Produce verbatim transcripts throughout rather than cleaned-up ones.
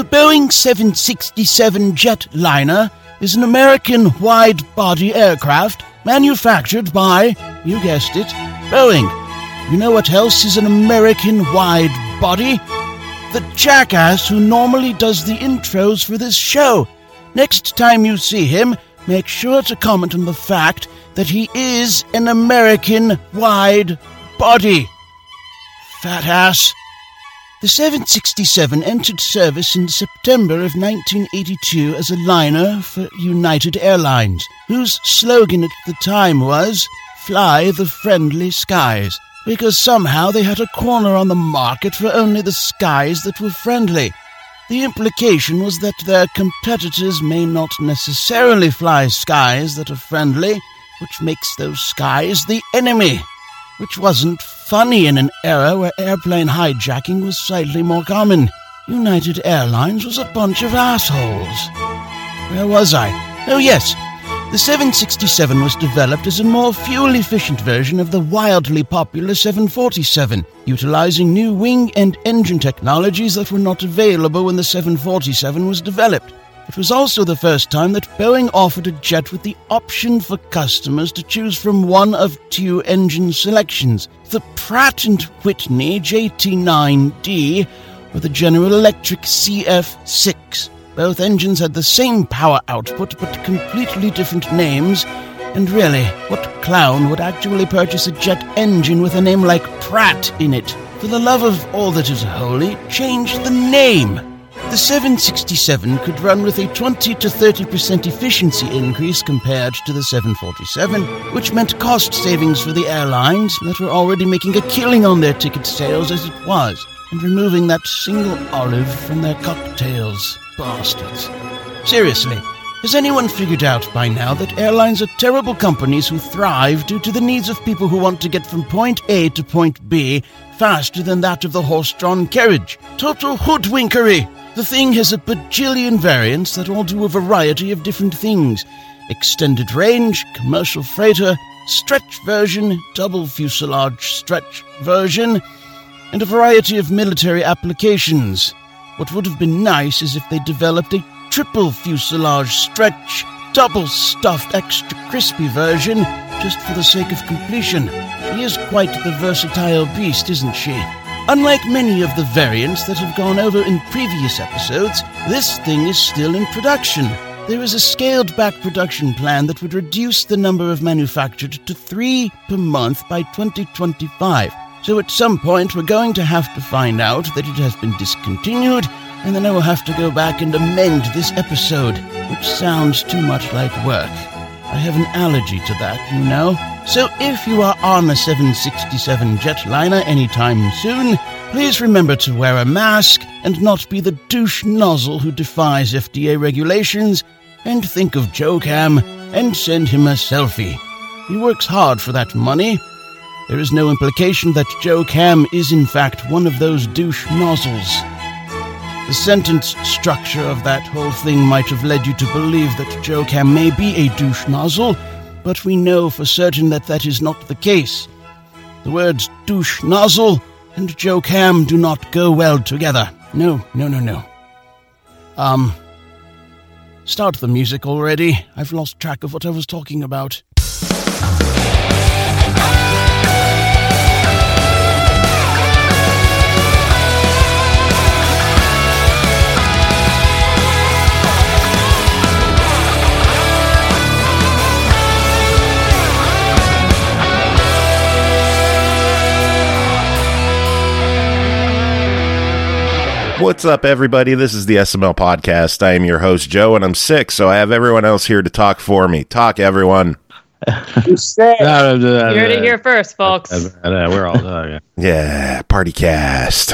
Boeing seven sixty-seven jetliner is an American wide-body aircraft manufactured by, you guessed it, Boeing. You know what else is an American wide-body? The jackass who normally does the intros for this show. Next time you see him, make sure to comment on the fact that he is an American wide-body. Fat ass. The seven sixty-seven entered service in September of nineteen eighty-two as a liner for United Airlines, whose slogan at the time was, "Fly the friendly skies," because somehow they had a corner on the market for only the skies that were friendly. The implication was that their competitors may not necessarily fly skies that are friendly, which makes those skies the enemy, which wasn't funny in an era where airplane hijacking was slightly more common. United Airlines was a bunch of assholes. Where was I? Oh yes, the seven sixty-seven was developed as a more fuel-efficient version of the wildly popular seven forty-seven, utilizing new wing and engine technologies that were not available when the seven forty-seven was developed. It was also the first time that Boeing offered a jet with the option for customers to choose from one of two engine selections, the Pratt and Whitney J T nine D or the General Electric C F six. Both engines had the same power output but completely different names, and really, what clown would actually purchase a jet engine with a name like Pratt in it? For the love of all that is holy, change the name! The seven sixty-seven could run with a twenty to thirty percent efficiency increase compared to the seven forty-seven, which meant cost savings for the airlines that were already making a killing on their ticket sales as it was, and removing that single olive from their cocktails. Bastards. Seriously, has anyone figured out by now that airlines are terrible companies who thrive due to the needs of people who want to get from point A to point B faster than that of the horse-drawn carriage? Total hoodwinkery! The thing has a bajillion variants that all do a variety of different things. Extended range, commercial freighter, stretch version, double fuselage stretch version, and a variety of military applications. What would have been nice is if they developed a triple fuselage stretch, double stuffed extra crispy version, just for the sake of completion. She is quite the versatile beast, isn't she? Unlike many of the variants that have gone over in previous episodes, this thing is still in production. There is a scaled-back production plan that would reduce the number of manufactured to three per month by twenty twenty-five. So at some point we're going to have to find out that it has been discontinued, and then I will have to go back and amend this episode, which sounds too much like work. I have an allergy to that, you know. So if you are on a seven sixty-seven jetliner anytime soon, please remember to wear a mask and not be the douche nozzle who defies F D A regulations, and think of Joe Cam and send him a selfie. He works hard for that money. There is no implication that Joe Cam is in fact one of those douche nozzles. The sentence structure of that whole thing might have led you to believe that Joe Cam may be a douche nozzle, but we know for certain that that is not the case. The words douche nozzle and Joe Cam do not go well together. No, no, no, no. Um, start the music already. I've lost track of what I was talking about. What's up, everybody? This is the S M L Podcast. I am your host, Joe, and I'm sick, so I have everyone else here to talk for me. Talk, everyone. You're sick. You heard it here first, folks. We're all uh, yeah, party cast.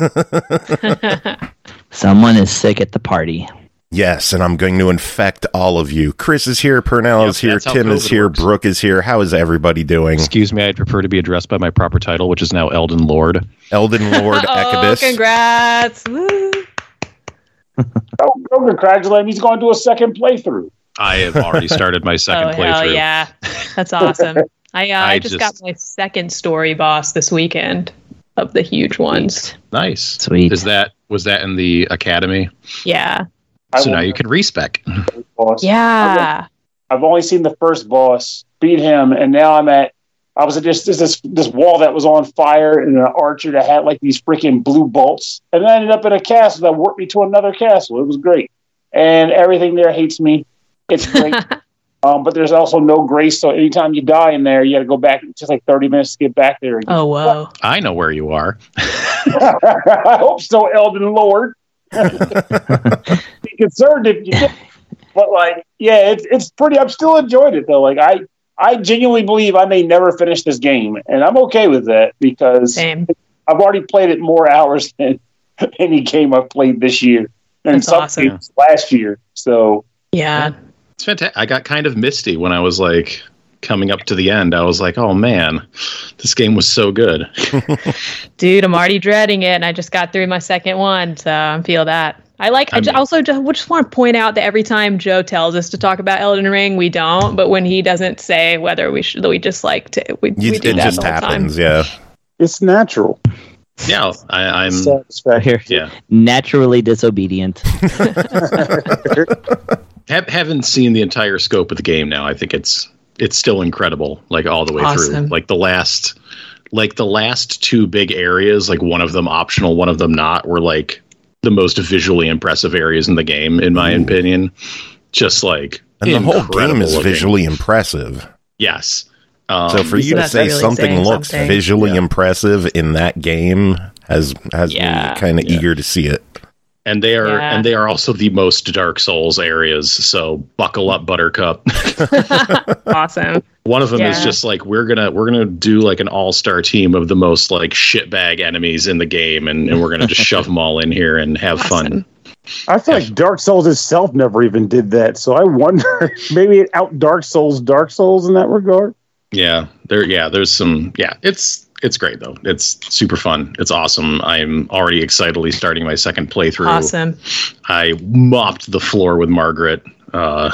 Someone is sick at the party. Yes, and I'm going to infect all of you. Chris is here, Purnell yep, is here, Tim is here, works. Brooke is here. How is everybody doing? Excuse me, I'd prefer to be addressed by my proper title, which is now Elden Lord. Elden Lord Ekibus. Oh, congrats. Woo. Oh, go congratulate him. He's going to do a second playthrough. I have already started my second oh, playthrough. Hell yeah, that's awesome. I, uh, I, I just, just got my second story boss this weekend. of the huge ones. Nice. Sweet. Is that was that in the academy? Yeah. So now you can respec. Boss. Yeah. I've only seen the first boss, beat him, and now I'm at. I was at this this this wall that was on fire, and an archer that had like these freaking blue bolts, and then I ended up in a castle that warped me to another castle. It was great, and everything there hates me. It's great, um, but there's also no grace. So anytime you die in there, you got to go back just like thirty minutes to get back there again. Oh, whoa. I know where you are. I hope so, Elden Lord. Be concerned if you did. But like, yeah, it's it's pretty. I'm still enjoying it though. Like I, I genuinely believe I may never finish this game, and I'm okay with that because Same. I've already played it more hours than any game I've played this year and That's some awesome. games last year. So Yeah. It's fantastic. I got kind of misty when I was like coming up to the end. I was like, oh man, this game was so good. Dude, I'm already dreading it, and I just got through my second one, so I feel that. I like. I, I ju- mean- also just, just want to point out that every time Joe tells us to talk about Elden Ring, we don't. But when he doesn't say whether we should, we just like to. We, You, we do it that just the whole happens, time. yeah. it's natural. Yeah, I, I'm. Satisfaction. Yeah, Naturally disobedient. have, haven't seen the entire scope of the game now. I think it's it's still incredible, like all the way Awesome. through. Like the last, like the last two big areas, like one of them optional, one of them not, were like the most visually impressive areas in the game, in my opinion. Just like And the whole game incredible is looking. visually impressive. Yes. Um, So for you to that's say really something saying looks something. visually Yeah. impressive in that game has has Yeah. me kind of Yeah. eager to see it. and they are Yeah. and they are also the most Dark Souls areas. So buckle up, Buttercup. Awesome. One of them is Yeah. just like we're gonna we're gonna do like an all star team of the most like shitbag enemies in the game, and, and we're gonna just shove them all in here and have fun. Awesome. I feel like Dark Souls itself never even did that. So I wonder maybe it out Dark Souls Dark Souls in that regard. Yeah, there. Yeah, there's some. Yeah, it's it's great though. It's super fun. It's awesome. I'm already excitedly starting my second playthrough. Awesome. I mopped the floor with Margaret. Uh,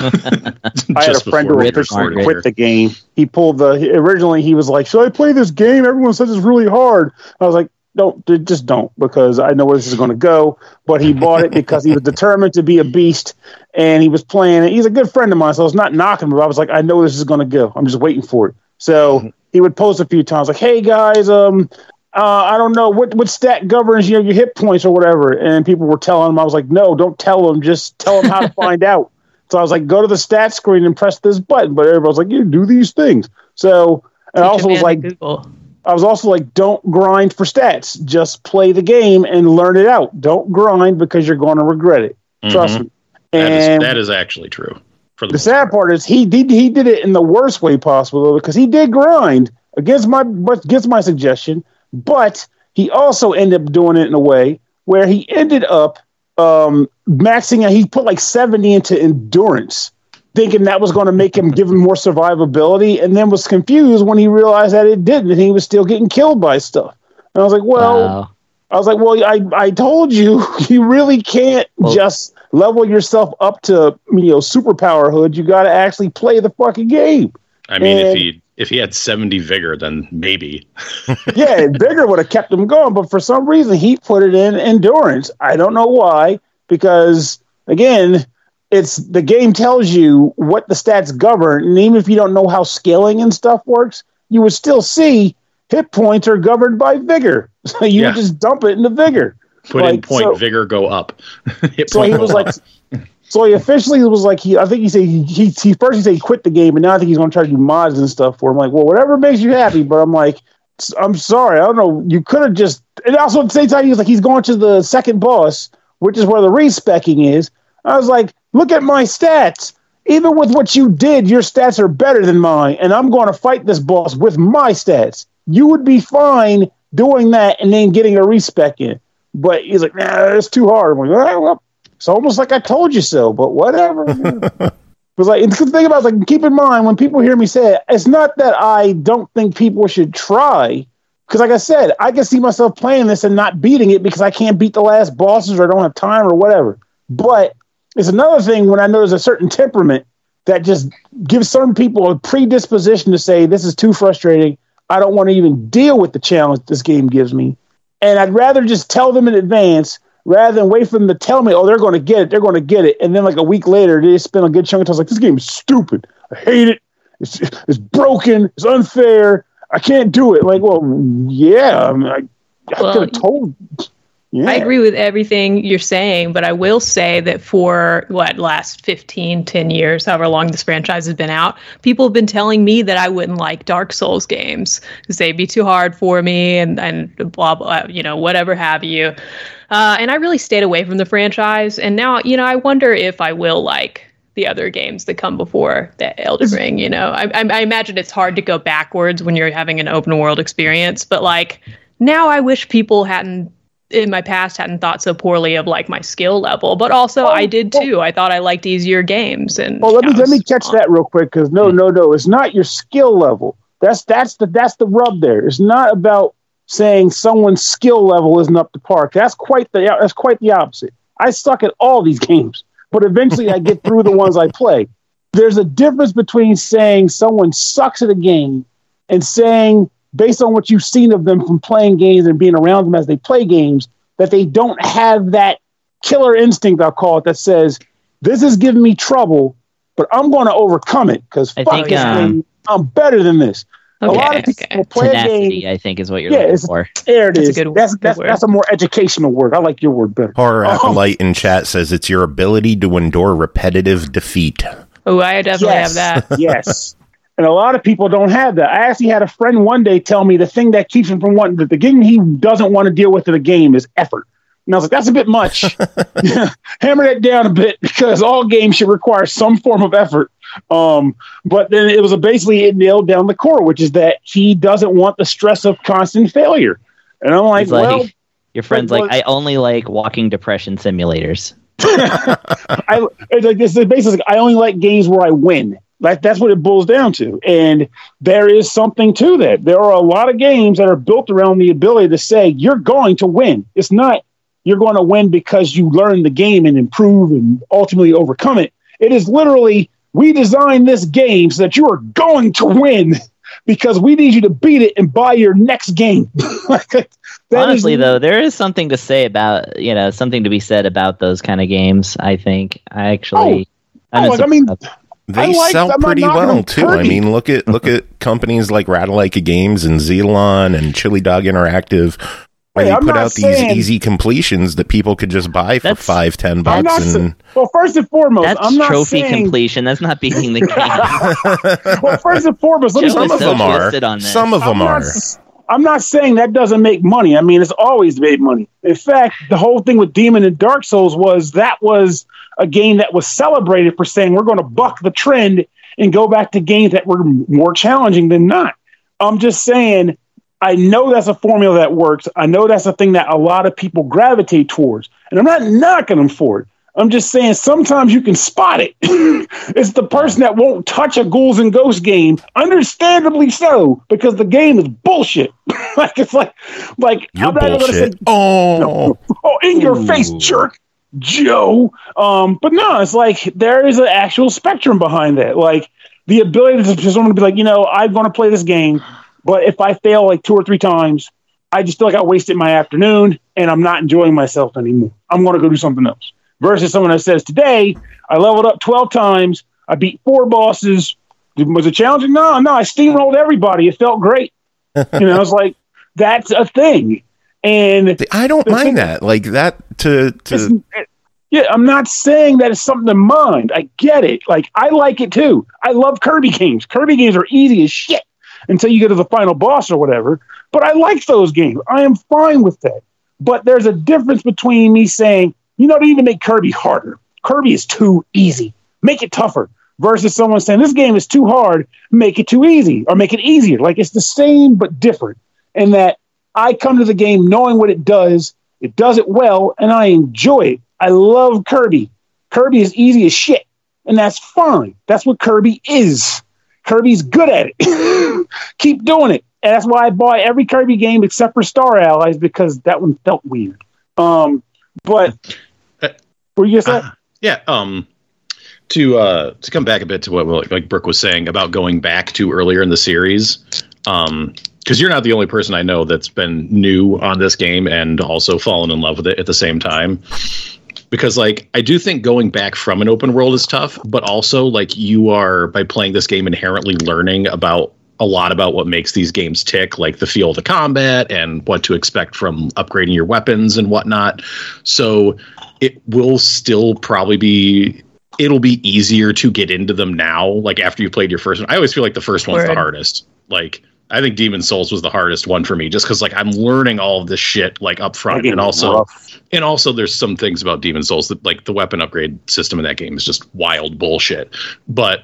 I had a friend who before we officially recorded quit here. the game. He pulled the originally he was like, "Should I play this game? Everyone says it's really hard." I was like, "Don't, dude, just don't," because I know where this is going to go. But he bought it because he was determined to be a beast, and he was playing it. He's a good friend of mine, so I was not knocking him. But I was like, "I know this is going to go. I'm just waiting for it." So he would post a few times like, "Hey guys, um, uh, I don't know what what stat governs you know, your hit points or whatever," and people were telling him. I was like, "No, don't tell them. Just tell them how to find out." So I was like, "Go to the stats screen and press this button." But everybody was like, "You do these things." So and I Teach a also was man like, to Google. I was also like, "Don't grind for stats. Just play the game and learn it out. Don't grind because you're going to regret it. Trust Mhm. me." That is, And that is actually true. For the the sad part is he did he did it in the worst way possible because he did grind against my against my suggestion, but he also ended up doing it in a way where he ended up um, maxing out. He put like seventy into endurance, thinking that was going to make him give him more survivability, and then was confused when he realized that it didn't, and he was still getting killed by stuff. And I was like, well. Wow. I was like, well, I, I told you, you really can't Well- just level yourself up to, you know, superpower hood. You got to actually play the fucking game. I mean, if And- he if he had seventy vigor, then maybe. Yeah, bigger would have kept him going, but for some reason he put it in endurance. I don't know why, because again, it's the game tells you what the stats govern, and even if you don't know how scaling and stuff works, you would still see hit points are governed by vigor. So you Yeah. would just dump it into vigor. Put in Like, point, so- vigor go up. Hit So point he go was up. like, so he officially was like, he, I think he said he, he, he first he said he quit the game, and now I think he's going to try to do mods and stuff for him. Like, well, whatever makes you happy, but I'm like, s- I'm sorry, I don't know. You could have just, and also at the same time, he was like, he's going to the second boss, which is where the respecking is. I was like, look at my stats. Even with what you did, your stats are better than mine, and I'm going to fight this boss with my stats. You would be fine doing that and then getting a respec in. But he's like, nah, it's too hard. I'm like, all right, well, it's almost like I told you so, but whatever. It was like, the thing about it, like, keep in mind when people hear me say it, it's not that I don't think people should try. Because, like I said, I can see myself playing this and not beating it because I can't beat the last bosses or I don't have time or whatever. But it's another thing when I know there's a certain temperament that just gives some people a predisposition to say, this is too frustrating. I don't want to even deal with the challenge this game gives me. And I'd rather just tell them in advance rather than wait for them to tell me, oh, they're going to get it, they're going to get it. And then like a week later, they spend a good chunk of time. I was like, this game is stupid. I hate it. It's, it's broken. It's unfair. I can't do it. Like, well, yeah. I mean, I, I Well, could have told. Yeah. I agree with everything you're saying, but I will say that for what last fifteen, ten years, however long this franchise has been out, people have been telling me that I wouldn't like Dark Souls games because they'd be too hard for me and, and blah, blah, you know, whatever have you. Uh, and I really stayed away from the franchise. And now, you know, I wonder if I will like the other games that come before the Elden Ring. You know, I, I, I imagine it's hard to go backwards when you're having an open world experience, but like now I wish people hadn't in my past hadn't thought so poorly of like my skill level, but also oh, I did too. I thought I liked easier games. And well, let me let me catch fun. that real quick because no, no, no, it's not your skill level. That's that's the that's the rub there. It's not about saying someone's skill level isn't up to par. That's quite the that's quite the opposite. I suck at all these games, but eventually I get through the ones I play. There's a difference between saying someone sucks at a game and saying, based on what you've seen of them from playing games and being around them as they play games, that they don't have that killer instinct, I'll call it, that says, this is giving me trouble, but I'm going to overcome it because fuck think, this um, game. I'm better than this. Okay, a lot of people okay. play Tenacity, a game. I think, is what you're Yeah, looking it's, for. there it That's is. a good- that's good that's, word. that's a more educational word. I like your word better. Horror Um, Acolyte in chat says it's your ability to endure repetitive defeat. Oh, I definitely yes, have that. yes. And a lot of people don't have that. I actually had a friend one day tell me the thing that keeps him from wanting the, the game he doesn't want to deal with in a game is effort. And I was like, that's a bit much. Hammer that down a bit because all games should require some form of effort. Um, but then it was a basically it nailed down the core, which is that he doesn't want the stress of constant failure. And I'm like, He's like, well, your friend's but- like, I only like walking depression simulators. I it's like this is basically like, I only like games where I win. Like that's what it boils down to. And there is something to that. There are a lot of games that are built around the ability to say you're going to win. It's not you're going to win because you learn the game and improve and ultimately overcome it. It is literally we designed this game so that you are going to win because we need you to beat it and buy your next game. That Honestly, is, though, there is something to say about, you know, something to be said about those kind of games, I think. I actually... Oh, like, I mean... They I like- sell I'm not pretty knocking well them too. I Kirby. mean, look at look at companies like Ratalaika Games and Xelalon and Chili Dog Interactive, where Hey, they I'm put not out saying- these easy completions that people could just buy for That's- five, ten I'm bucks. not sa- And well, first and foremost, That's I'm not trophy saying... completion. That's not beating the game. Well, first and foremost, let me Joe say some is of so them are. twisted on this. Some of I'm them not, are. s- I'm not saying that doesn't make money. I mean, it's always made money. In fact, the whole thing with Demon and Dark Souls was that was a game that was celebrated for saying we're going to buck the trend and go back to games that were more challenging than not. I'm just saying, I know that's a formula that works. I know that's a thing that a lot of people gravitate towards. And I'm not knocking them for it. I'm just saying sometimes you can spot it. It's the person that won't touch a Ghouls and Ghosts game, understandably so, because the game is bullshit. Like it's like, like You're I'm not even gonna bullshit. say, Oh, oh, in your face, jerk, Joe. Um, but no, it's like there is an actual spectrum behind that. Like the ability to for someone to be like, you know, I'm going to play this game, but if I fail like two or three times, I just feel like I wasted my afternoon and I'm not enjoying myself anymore. I'm going to go do something else. Versus someone that says, today I leveled up twelve times, I beat four bosses. Was it challenging? No, no, I steamrolled everybody. It felt great. You know, it's like that's a thing. And I don't The thing- mind that. Like that to to. it's- yeah, I'm not saying that it's something to mind. I get it. Like, I like it too. I love Kirby games. Kirby games are easy as shit until you get to the final boss or whatever. But I like those games. I am fine with that. But there's a difference between me saying, you know, they need to make Kirby harder. Kirby is too easy. Make it tougher. Versus someone saying, this game is too hard. Make it too easy. Or make it easier. Like, it's the same but different. In that I come to the game knowing what it does. It does it well, and I enjoy it. I love Kirby. Kirby is easy as shit, and that's fine. That's what Kirby is. Kirby's good at it. Keep doing it. And that's why I bought every Kirby game except for Star Allies, because that one felt weird. Um, but were you gonna say? Uh, yeah. Um, to uh, to come back a bit to what like, like Brooke was saying about going back to earlier in the series, um, because because you're not the only person I know that's been new on this game and also fallen in love with it at the same time. Because, like, I do think going back from an open world is tough, but also, like, you are, by playing this game, inherently learning about a lot about what makes these games tick, like the feel of the combat and what to expect from upgrading your weapons and whatnot. So it will still probably be, it'll be easier to get into them now, like, after you played your first one. I always feel like the first one's Word. the hardest. Like, I think Demon's Souls was the hardest one for me, just because, like, I'm learning all of this shit, like, up front. And also, rough. and also there's some things about Demon's Souls that, like, the weapon upgrade system in that game is just wild bullshit. But,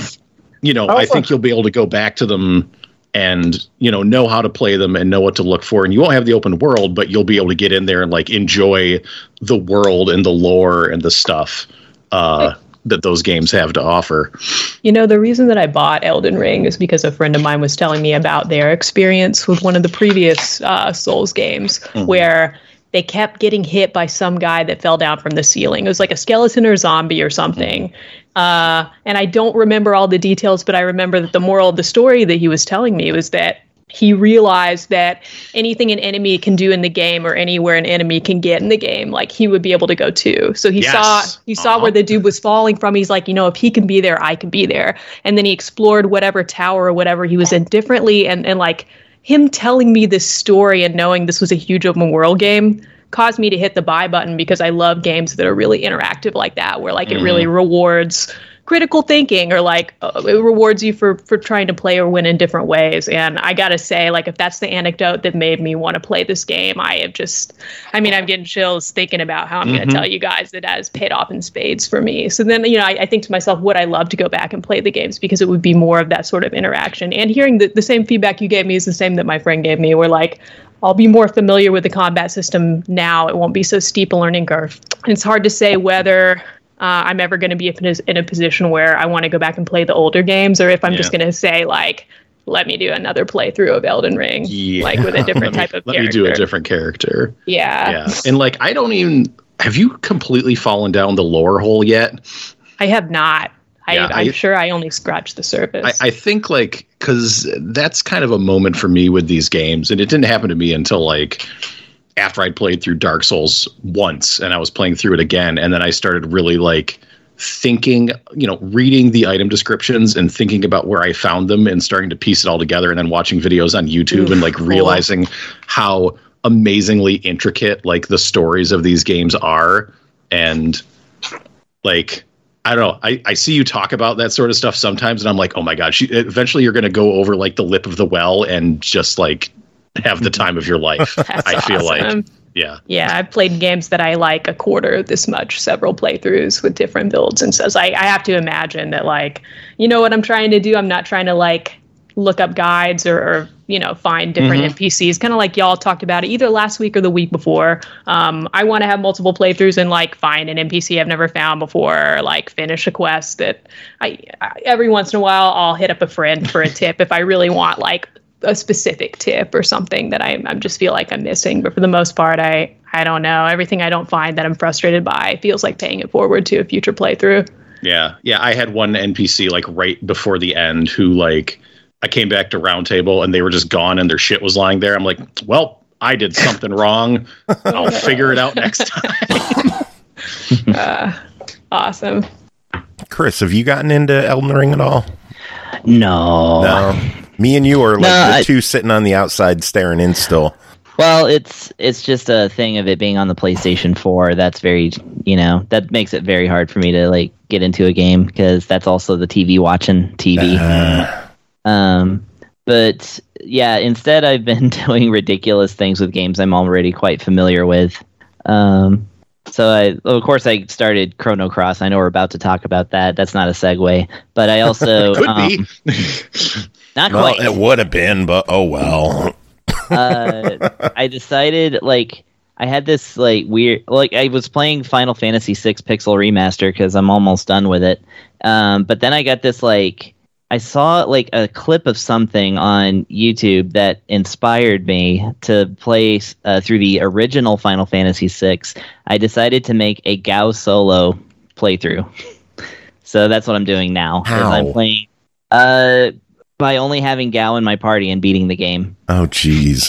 you know, I, I think you'll be able to go back to them and, you know, know how to play them and know what to look for. And you won't have the open world, but you'll be able to get in there and, like, enjoy the world and the lore and the stuff uh, that those games have to offer. You know, the reason that I bought Elden Ring is because a friend of mine was telling me about their experience with one of the previous uh, Souls games, mm-hmm. where they kept getting hit by some guy that fell down from the ceiling. It was like a skeleton or zombie or something. Uh, and I don't remember all the details, but I remember that the moral of the story that he was telling me was that he realized that anything an enemy can do in the game or anywhere an enemy can get in the game, like, he would be able to go too. So he yes. saw he saw uh-huh. where the dude was falling from. He's like, you know, if he can be there, I can be there. And then he explored whatever tower or whatever he was in differently. And, and like, him telling me this story and knowing this was a huge open world game caused me to hit the buy button, because I love games that are really interactive like that, where, like, mm-hmm. it really rewards critical thinking, or, like, uh, it rewards you for for trying to play or win in different ways. And I gotta say, like, if that's the anecdote that made me want to play this game, I have just, I mean, I'm getting chills thinking about how I'm mm-hmm. gonna tell you guys that has paid off in spades for me. So then, you know, I, I think to myself, would I love to go back and play the games, because it would be more of that sort of interaction. And hearing the, the same feedback you gave me is the same that my friend gave me, where, like, I'll be more familiar with the combat system now. It won't be so steep a learning curve. And it's hard to say whether Uh, I'm ever going to be in a position where I want to go back and play the older games, or if I'm yeah. just going to say, like, let me do another playthrough of Elden Ring, yeah. like, with a different type of let character. Let me do a different character. Yeah. Yeah. And, like, I don't even, have you completely fallen down the lore hole yet? I have not. I, yeah, I'm I, sure I only scratched the surface. I, I think, like, because that's kind of a moment for me with these games, and it didn't happen to me until, like, after I'd played through Dark Souls once and I was playing through it again. And then I started really, like, thinking, you know, reading the item descriptions and thinking about where I found them and starting to piece it all together, and then watching videos on YouTube Oof, and, like, cool. realizing how amazingly intricate, like, the stories of these games are. And, like, I don't know. I, I see you talk about that sort of stuff sometimes, and I'm like, oh my God, she, eventually you're going to go over, like, the lip of the well and just, like, have the time of your life. That's I feel awesome. like, yeah. Yeah, I've played games that I like a quarter this much, several playthroughs with different builds. And so it's like, I have to imagine that, like, you know what I'm trying to do? I'm not trying to, like, look up guides or, or you know, find different mm-hmm. N P Cs, kind of like y'all talked about it either last week or the week before. Um, I want to have multiple playthroughs and, like, find an N P C I've never found before, or, like, finish a quest that I, I every once in a while I'll hit up a friend for a tip if I really want, like, a specific tip or something that I, I just feel like I'm missing. But for the most part, I, I don't know. Everything I don't find that I'm frustrated by feels like paying it forward to a future playthrough. Yeah. Yeah. I had one N P C, like, right before the end who, like, I came back to Roundtable and they were just gone and their shit was lying there. I'm like, well, I did something wrong. I'll figure it out next time. uh, awesome. Chris, have you gotten into Elden Ring at all? No. No. Me and you are, like, no, the I, two sitting on the outside staring in still. Well, it's it's just a thing of it being on the PlayStation four. That's very, you know, that makes it very hard for me to, like, get into a game, because that's also the T V watching T V. Uh. Um, but yeah, instead I've been doing ridiculous things with games I'm already quite familiar with. Um, so I, of course, I started Chrono Cross. I know we're about to talk about that. That's not a segue, but I also could um, be. Not well, quite. It would have been, but oh well. uh, I decided, like, I had this, like, weird, like, I was playing Final Fantasy six Pixel Remaster because I'm almost done with it. Um, but then I got this, like, I saw, like, a clip of something on YouTube that inspired me to play uh, through the original Final Fantasy six. I decided to make a Gao solo playthrough. So that's what I'm doing now. How? I'm playing. Uh, By only having Gao in my party and beating the game. Oh, jeez.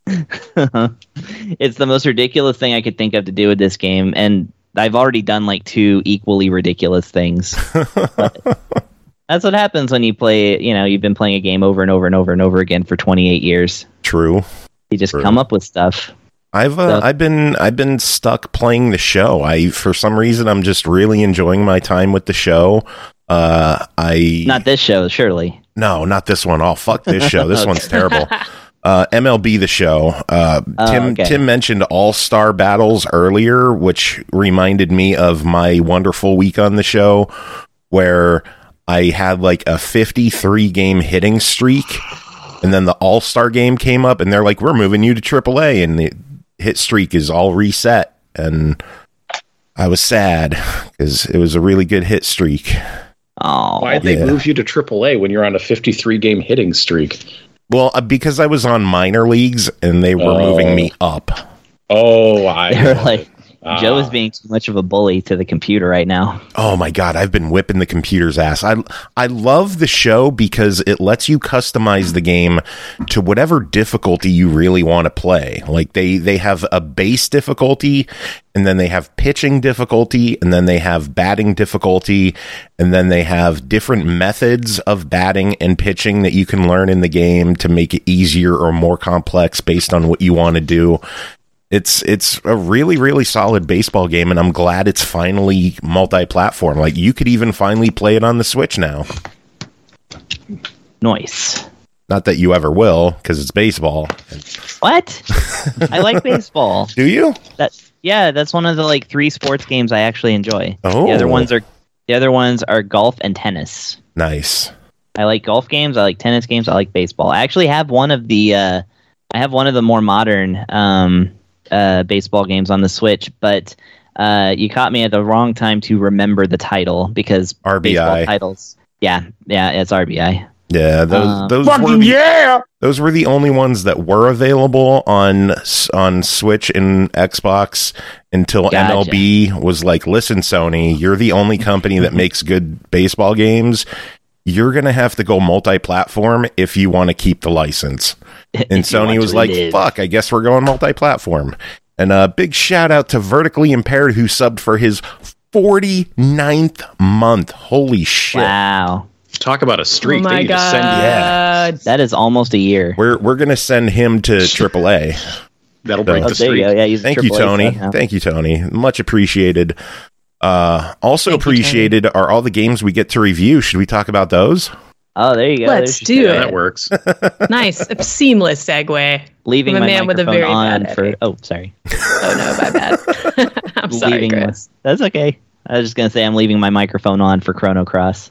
It's the most ridiculous thing I could think of to do with this game, and I've already done like two equally ridiculous things. That's what happens when you play, you know, you've been playing a game over and over and over and over again for twenty-eight years. True. You just True. come up with stuff. I've uh, So- I've been I've been stuck playing the show. I for some reason I'm just really enjoying my time with the show. Uh, I Not this show, surely. no, not this one. Oh, fuck this show. This one's terrible. Uh, M L B The Show. Uh, Oh, Tim okay. Tim mentioned All Star Battles earlier, which reminded me of my wonderful week on the show, where I had like a fifty-three game hitting streak, and then the All Star game came up, and they're like, "We're moving you to triple A," and the hit streak is all reset, and I was sad because it was a really good hit streak. Oh, Why'd they Yeah. move you to triple A when you're on a fifty-three game hitting streak? Well, uh, because I was on minor leagues, and they were Oh. moving me up. Oh, I they were like, Ah. Joe is being too much of a bully to the computer right now. Oh my god, I've been whipping the computer's ass. I I love the show because it lets you customize the game to whatever difficulty you really want to play. Like they they have a base difficulty, and then they have pitching difficulty, and then they have batting difficulty, and then they have different methods of batting and pitching that you can learn in the game to make it easier or more complex based on what you want to do. It's it's a really, really solid baseball game, and I'm glad it's finally multi-platform. Like, you could even finally play it on the Switch now. Nice. Not that you ever will, because it's baseball. What? I like baseball. Do you? That yeah, that's one of the like three sports games I actually enjoy. Oh. The other ones are the other ones are golf and tennis. Nice. I like golf games. I like tennis games. I like baseball. I actually have one of the uh, I have one of the more modern um, uh, baseball games on the Switch, but uh, you caught me at the wrong time to remember the title because R B I. baseball titles. Yeah, yeah, it's R B I. Yeah, those Uh, those were Fucking the, yeah! those were the only ones that were available on on Switch and Xbox until Gotcha. M L B was like, "Listen, Sony, you're the only company that makes good baseball games. You're gonna have to go multi-platform if you want to keep the license." And If you Sony want was to like, live. "Fuck, I guess we're going multi-platform." And a big shout out to Vertically Impaired, who subbed for his forty-ninth month. Holy shit! Wow, Talk about a streak. Oh They my need to god! send you- Yeah. that is almost a year. We're we're gonna send him to triple A. That'll break Oh, Oh, the there you streak. go. Yeah, he's a Thank you, triple A Tony. sub now. Thank you, Tony. Much appreciated. Uh, also Thank you, appreciated are all the games we get to review. Should we talk about those? Oh, there you go. Let's There's- do Yeah, it. that works. Nice, a seamless segue. Leaving I'm a my man with a microphone very on bad for. edit. Oh, sorry. Oh no, my bad. I'm sorry, leaving my- Chris. That's okay. I was just gonna say I'm leaving my microphone on for Chrono Cross.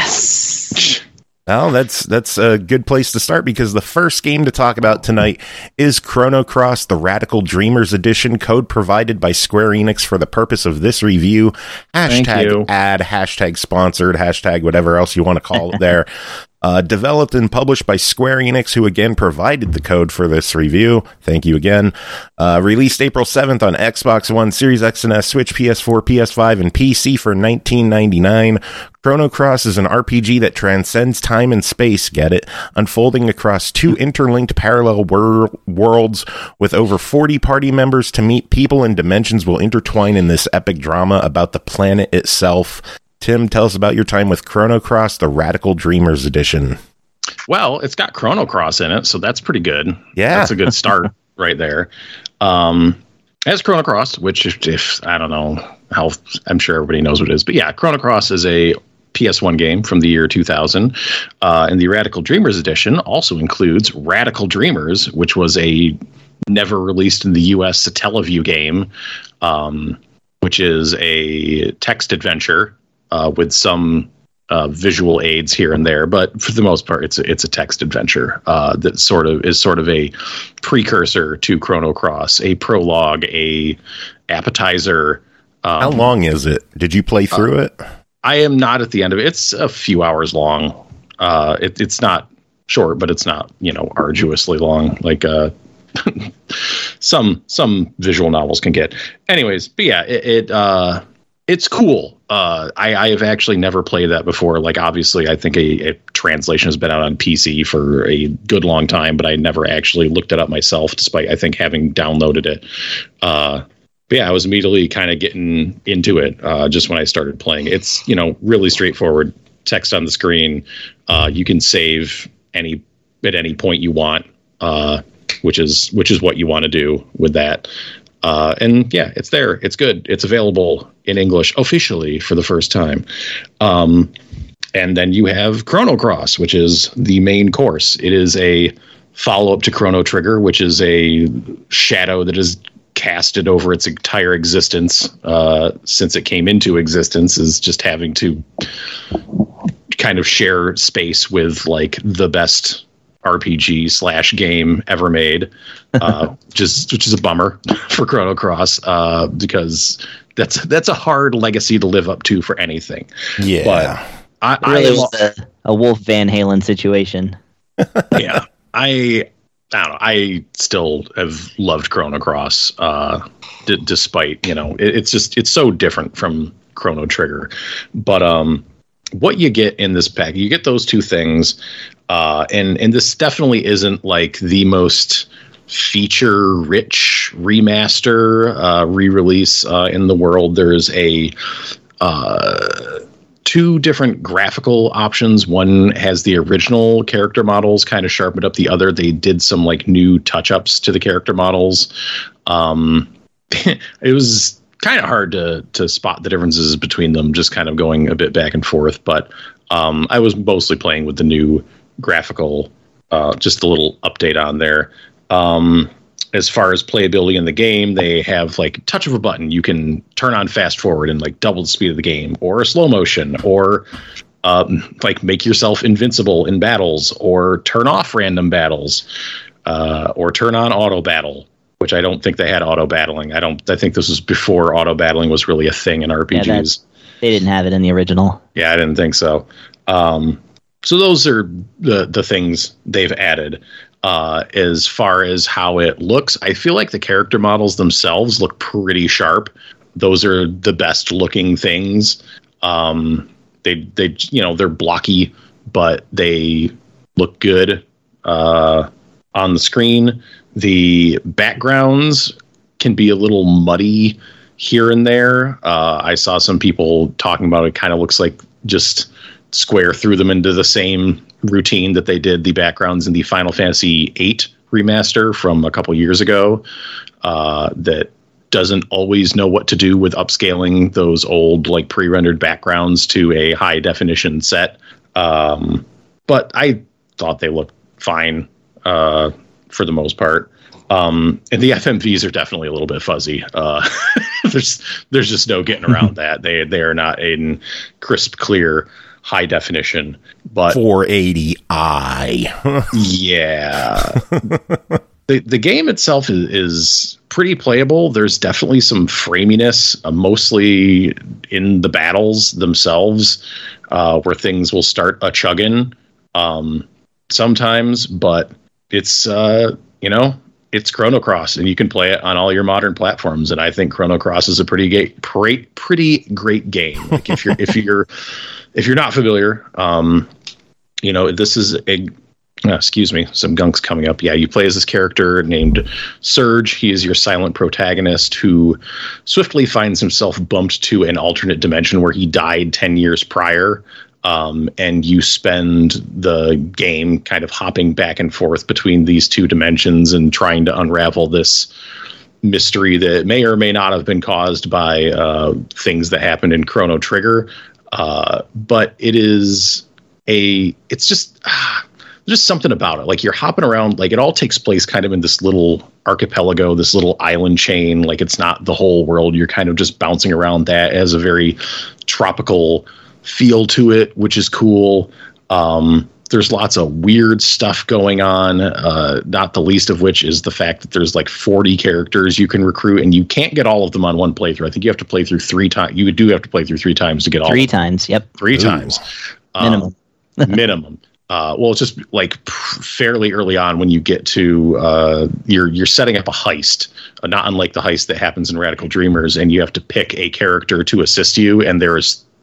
Yes. Well, that's that's a good place to start because the first game to talk about tonight is Chrono Cross, the Radical Dreamers Edition, code provided by Square Enix for the purpose of this review. Thank Hashtag you. ad, hashtag sponsored, hashtag whatever else you want to call it there. Uh, developed and published by Square Enix, who again provided the code for this review. Thank you again. Uh, released April seventh on Xbox One, Series X and S, Switch, P S four, P S five, and P C for nineteen ninety-nine. Chrono Cross is an R P G that transcends time and space, get it, unfolding across two interlinked parallel wor- worlds with over forty party members to meet. People and dimensions will intertwine in this epic drama about the planet itself. Tim, tell us about your time with Chrono Cross, the Radical Dreamers Edition. Well, it's got Chrono Cross in it, so that's pretty good. Yeah. That's a good start right there. Um, as Chrono Cross, which if, if I don't know how, I'm sure everybody knows what it is, but yeah, Chrono Cross is a P S one game from the year two thousand, uh, and the Radical Dreamers Edition also includes Radical Dreamers, which was a never released in the U S Satellaview game, um, which is a text adventure uh, with some uh, visual aids here and there, but for the most part, it's a, it's a text adventure uh, that sort of is sort of a precursor to Chrono Cross, a prologue, a appetizer. Um, How long is it? Did you play through it? I am not at the end of it. It's a few hours long. Uh, it, it's not short, but it's not, you know, arduously long like uh, some some visual novels can get. Anyways, but yeah, it, it uh, it's cool. Uh, I, I have actually never played that before. Like, obviously, I think a, a translation has been out on P C for a good long time, but I never actually looked it up myself, despite, I think, having downloaded it. Uh, but yeah, I was immediately kind of getting into it uh, just when I started playing. It's, you know, really straightforward. Text on the screen. Uh, you can save any at any point you want, uh, which is which is what you want to do with that. Uh, and yeah, it's there. It's good. It's available in English officially for the first time. Um, and then you have Chrono Cross, which is the main course. It is a follow-up to Chrono Trigger, which is a shadow that is casted over its entire existence uh, since it came into existence, is just having to kind of share space with like the best R P G slash game ever made, uh, just which is a bummer for Chrono Cross, uh, because that's that's a hard legacy to live up to for anything. Yeah, but I, It really I was a, a Wolf Van Halen situation. yeah, I I don't know. I still have loved Chrono Cross, uh, d- despite you know it, it's just it's so different from Chrono Trigger, but um. What you get in this pack, you get those two things, uh, and and this definitely isn't like the most feature-rich remaster uh, re-release uh, in the world. There's a uh, two different graphical options. One has the original character models kind of sharpened up. The other, they did some like new touch-ups to the character models. Um, it was kind of hard to to spot the differences between them, just kind of going a bit back and forth. But um, I was mostly playing with the new graphical, uh, just a little update on there. Um, as far as playability in the game, they have like touch of a button. You can turn on fast forward and like double the speed of the game, or a slow motion, or um, like make yourself invincible in battles, or turn off random battles, uh, or turn on auto battle, which I don't think they had auto battling. I don't. I think this was before auto battling was really a thing in R P Gs. Yeah, they didn't have it in the original. Yeah, I didn't think so. Um, so those are the the things they've added. Uh, as far as how it looks, I feel like the character models themselves look pretty sharp. Those are the best looking things. Um, they they you know they're blocky, but they look good uh, on the screen. The backgrounds can be a little muddy here and there. Uh, I saw some people talking about it. Kind of looks like just Square threw them into the same routine that they did the backgrounds in the Final Fantasy eight remaster from a couple years ago. Uh, that doesn't always know what to do with upscaling those old like pre-rendered backgrounds to a high definition set. Um, but I thought they looked fine. Uh, for the most part. Um, and the F M Vs are definitely a little bit fuzzy. Uh, there's there's just no getting around that. They they are not in crisp, clear, high definition. But four eighty i. Yeah. The the game itself is, is pretty playable. There's definitely some framiness, uh, mostly in the battles themselves, uh, where things will start a chugging um, sometimes, but it's, uh, you know, it's Chrono Cross, and you can play it on all your modern platforms. And I think Chrono Cross is a pretty great, pretty, pretty great game. Like if you're, if you're, if you're not familiar, um, you know, this is a, uh, excuse me, some gunk's coming up. Yeah. You play as this character named Surge. He is your silent protagonist who swiftly finds himself bumped to an alternate dimension where he died ten years prior. Um, and you spend the game kind of hopping back and forth between these two dimensions and trying to unravel this mystery that may or may not have been caused by uh, things that happened in Chrono Trigger. Uh, but it is a, it's just, ah, just something about it. Like you're hopping around, like it all takes place kind of in this little archipelago, this little island chain. Like it's not the whole world. You're kind of just bouncing around that. It has a very tropical feel to it, which is cool. Um, there's lots of weird stuff going on, uh, not the least of which is the fact that there's like forty characters you can recruit, and you can't get all of them on one playthrough. I think you have to play through three times. You do have to play through three times to get all Three of them. times, yep. Three Ooh. times. Minimum. Um, minimum. Uh, well, it's just like fairly early on when you get to uh, you're you're setting up a heist, uh, not unlike the heist that happens in Radical Dreamers, and you have to pick a character to assist you, and there's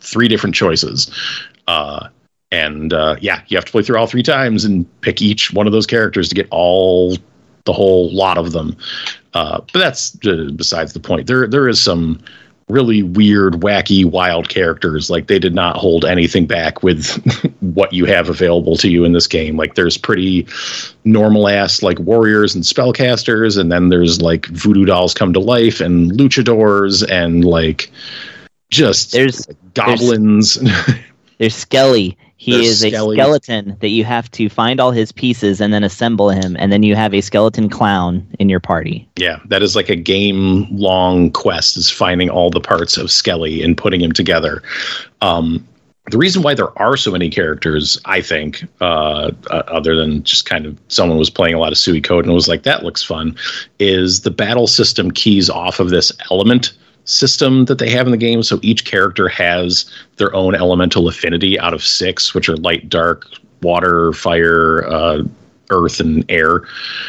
three different choices. Uh, and uh, yeah, you have to play through all three times and pick each one of those characters to get all the whole lot of them. Uh, but that's uh, besides the point. There there is some really weird, wacky, wild characters. Like, they did not hold anything back with what you have available to you in this game. Like, there's pretty normal ass like warriors and spellcasters, and then there's like voodoo dolls come to life and luchadors and like just there's goblins. There's, there's Skelly. He There's is Skelly. a skeleton that you have to find all his pieces and then assemble him, and then you have a skeleton clown in your party. Yeah, that is like a game-long quest, is finding all the parts of Skelly and putting him together. Um, the reason why there are so many characters, I think, uh, uh, other than just kind of someone was playing a lot of Suikoden and was like, that looks fun, is the battle system keys off of this element system that they have in the game. So each character has their own elemental affinity out of six, which are light, dark, water, fire, uh, earth, and air,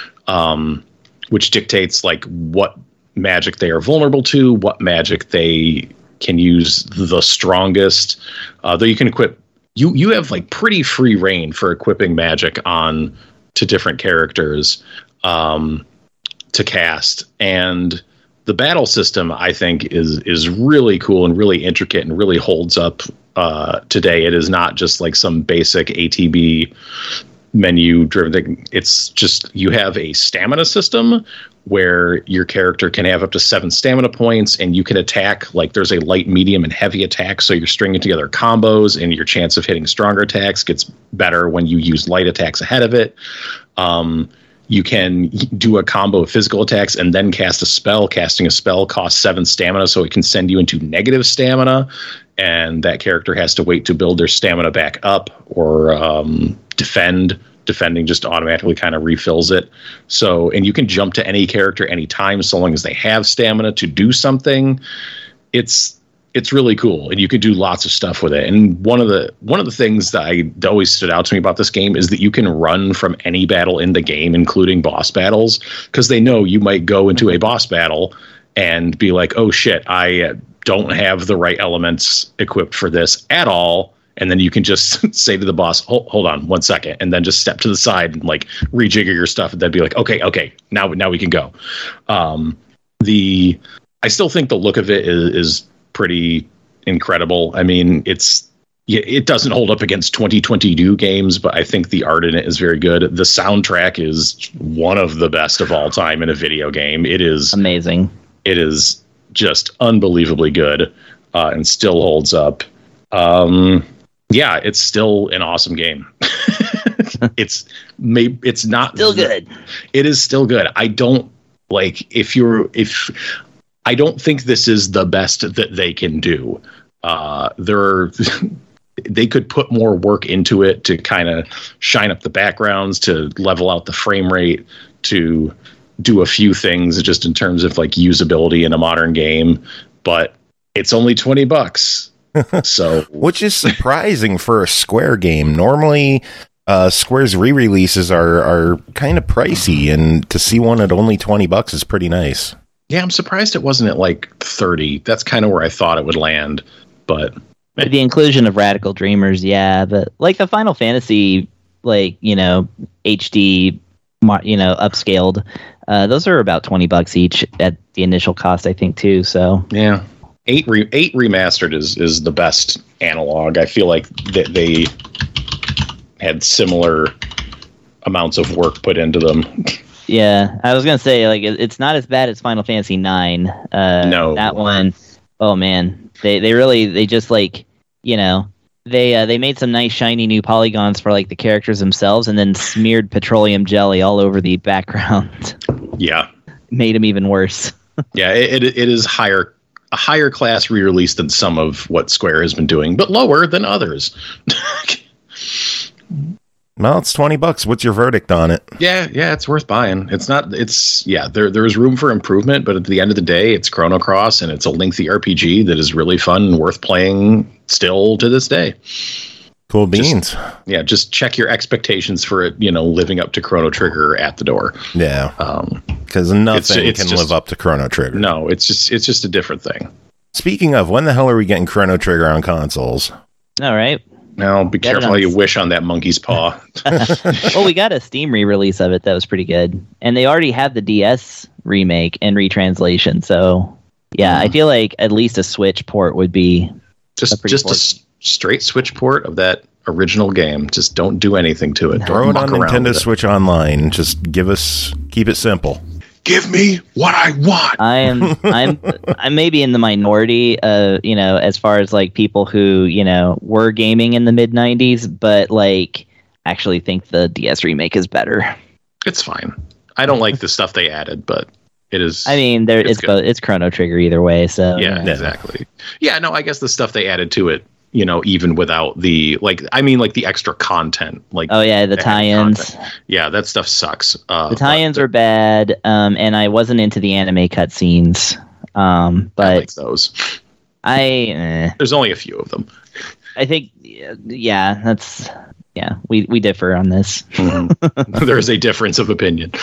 um, which dictates like what magic they are vulnerable to, what magic they can use the strongest. Uh, though you can equip, you you have like pretty free reign for equipping magic on to different characters um, to cast. And the battle system, I think, is is really cool and really intricate and really holds up uh, today. It is not just like some basic A T B menu driven thing. It's just, you have a stamina system where your character can have up to seven stamina points, and you can attack, like there's a light, medium, and heavy attack. So you're stringing together combos, and your chance of hitting stronger attacks gets better when you use light attacks ahead of it. Um, You can do a combo of physical attacks and then cast a spell. Casting a spell costs seven stamina, so it can send you into negative stamina, and that character has to wait to build their stamina back up, or um, defend. Defending just automatically kind of refills it. So, and you can jump to any character anytime, so long as they have stamina to do something. It's It's really cool, and you could do lots of stuff with it. And one of the one of the things that, I, that always stood out to me about this game is that you can run from any battle in the game, including boss battles, because they know you might go into a boss battle and be like, oh shit, I don't have the right elements equipped for this at all. And then you can just say to the boss, hold, hold on one second, and then just step to the side and like rejigger your stuff, and then be like, okay, okay, now now we can go. Um, the I still think the look of it is, is pretty incredible. I mean, it's it doesn't hold up against twenty twenty-two games, but I think the art in it is very good. The soundtrack is one of the best of all time in a video game. It is amazing. It is just unbelievably good, uh, and still holds up. Um, yeah, it's still an awesome game. it's maybe it's not still good. It is still good. I don't like if you're if. I don't think this is the best that they can do. Uh, there, they could put more work into it to kind of shine up the backgrounds, to level out the frame rate, to do a few things just in terms of like usability in a modern game. But it's only twenty bucks. So, which is surprising for a Square game. Normally, uh, Square's re-releases are are kind of pricey, and to see one at only twenty bucks is pretty nice. Yeah, I'm surprised it wasn't at like thirty. That's kind of where I thought it would land. But with the inclusion of Radical Dreamers, yeah, but like the Final Fantasy, like, you know, H D, you know, upscaled, uh, those are about twenty bucks each at the initial cost, I think, too. So yeah, eight re- eight remastered is is the best analog. I feel like that they had similar amounts of work put into them. Yeah, I was gonna say, like, it's not as bad as Final Fantasy nine. Uh, no, that one, oh man, they they really they just like, you know, they uh, they made some nice shiny new polygons for like the characters themselves, and then smeared petroleum jelly all over the background. Yeah, made them even worse. Yeah, it, it it is higher a higher class re-release than some of what Square has been doing, but lower than others. Well, it's twenty bucks. What's your verdict on it? Yeah, yeah, it's worth buying. It's not, it's, yeah, there there's room for improvement, but at the end of the day, it's Chrono Cross, and it's a lengthy R P G that is really fun and worth playing still to this day. Cool beans. Just, yeah, just check your expectations for it, you know, living up to Chrono Trigger at the door. Yeah. Um, because nothing it's, it's can just, live up to Chrono Trigger. No, it's just, it's just a different thing. Speaking of, when the hell are we getting Chrono Trigger on consoles? All right. Now, be Get it careful on how you s- wish on that monkey's paw. Well, we got a Steam re-release of it that was pretty good, and they already have the D S remake and retranslation. So, yeah, I feel like at least a Switch port would be Just, pretty just a fortunate. s- straight Switch port of that original game. Just don't do anything to it. Throw Don't it on muck around Nintendo with it. Switch Online. Just give us, keep it simple. Give me what I want. I am I'm I'm maybe in the minority, uh, you know, as far as like people who, you know, were gaming in the mid nineties, but like actually think the D S remake is better. It's fine. I don't like the stuff they added, but it is. I mean, there It's it's good. both, it's Chrono Trigger either way, so yeah, you know. exactly. Yeah, no, I guess the stuff they added to it, you know, even without the like, I mean, like the extra content, like Oh yeah, the added tie-ins. content. Yeah, that stuff sucks. Uh, The tie-ins but were bad, um, and I wasn't into the anime cutscenes. Um, I but like those. I, eh, There's only a few of them. I think, yeah, that's yeah, we we differ on this. There is a difference of opinion.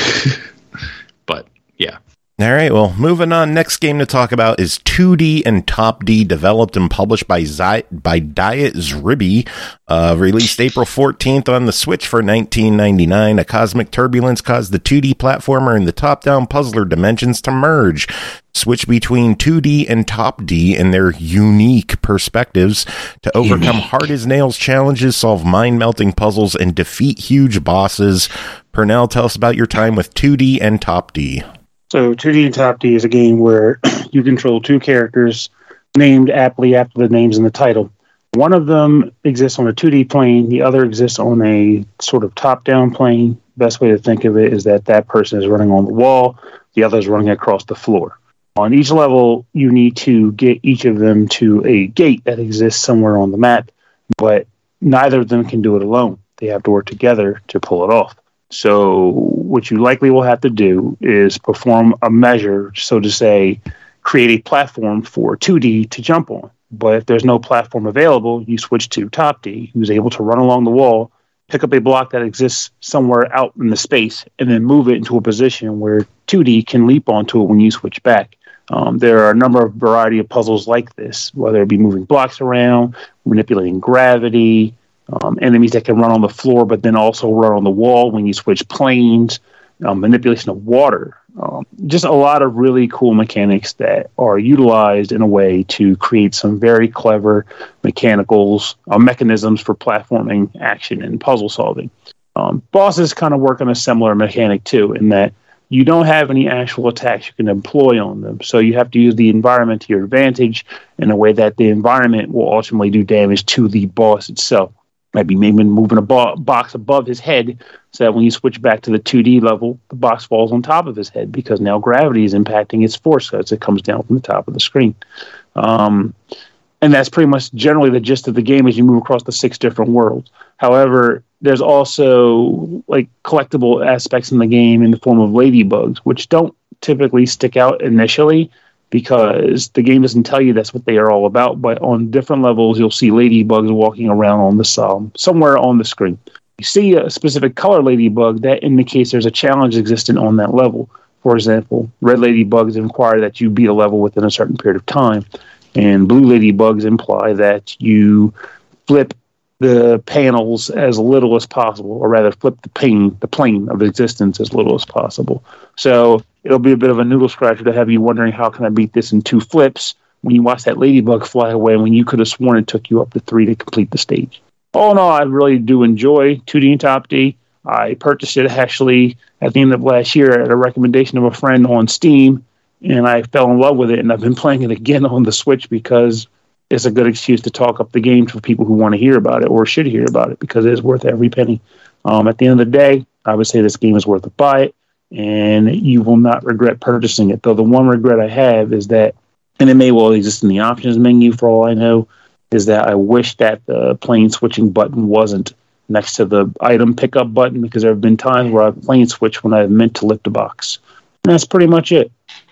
But yeah. All right, well, moving on. Next game to talk about is two D and Top D, developed and published by Zi- by Diet Zribi. Uh, released April fourteenth on the Switch for nineteen ninety-nine. A cosmic turbulence caused the two D platformer and the top-down puzzler dimensions to merge. Switch between two D and Top D in their unique perspectives to overcome hard-as-nails challenges, solve mind-melting puzzles, and defeat huge bosses. Pernell, tell us about your time with two D and Top D. So two D and Top D is a game where you control two characters named aptly after the names in the title. One of them exists on a two D plane. The other exists on a sort of top-down plane. Best way to think of it is that that person is running on the wall. The other is running across the floor. On each level, you need to get each of them to a gate that exists somewhere on the map, but neither of them can do it alone. They have to work together to pull it off. So what you likely will have to do is perform a measure, so to say, create a platform for two D to jump on. But if there's no platform available, you switch to Top D, who's able to run along the wall, pick up a block that exists somewhere out in the space, and then move it into a position where two D can leap onto it when you switch back. Um, there are a number of variety of puzzles like this, whether it be moving blocks around, manipulating gravity, Um, enemies that can run on the floor, but then also run on the wall when you switch planes, um, manipulation of water. Um, just a lot of really cool mechanics that are utilized in a way to create some very clever mechanicals, uh, mechanisms for platforming action and puzzle solving. Um, bosses kind of work on a similar mechanic too, in that you don't have any actual attacks you can employ on them. So you have to use the environment to your advantage in a way that the environment will ultimately do damage to the boss itself. Might be maybe moving a bo- box above his head so that when you switch back to the two D level, the box falls on top of his head because now gravity is impacting its force as it comes down from the top of the screen. Um, and that's pretty much generally the gist of the game as you move across the six different worlds. However, there's also like collectible aspects in the game in the form of ladybugs, which don't typically stick out initially, because the game doesn't tell you that's what they are all about. But on different levels, you'll see ladybugs walking around on the um, somewhere on the screen. You see a specific color ladybug, that indicates there's a challenge existent on that level. For example, red ladybugs inquire that you beat a level within a certain period of time, and blue ladybugs imply that you flip the panels as little as possible, or rather flip the plane, the plane of existence as little as possible. So it'll be a bit of a noodle scratcher to have you wondering, how can I beat this in two flips when you watch that ladybug fly away when you could have sworn it took you up to three to complete the stage. All in all, I really do enjoy two D and Top D. I purchased it actually at the end of last year at a recommendation of a friend on Steam, and I fell in love with it, and I've been playing it again on the Switch because it's a good excuse to talk up the game for people who want to hear about it or should hear about it, because it is worth every penny. Um, at the end of the day, I would say this game is worth a buy, and you will not regret purchasing it. Though the one regret I have is that, and it may well exist in the options menu for all I know, is that I wish that the plane switching button wasn't next to the item pickup button, because there have been times where I've plane switched when I meant to lift a box. And that's pretty much it.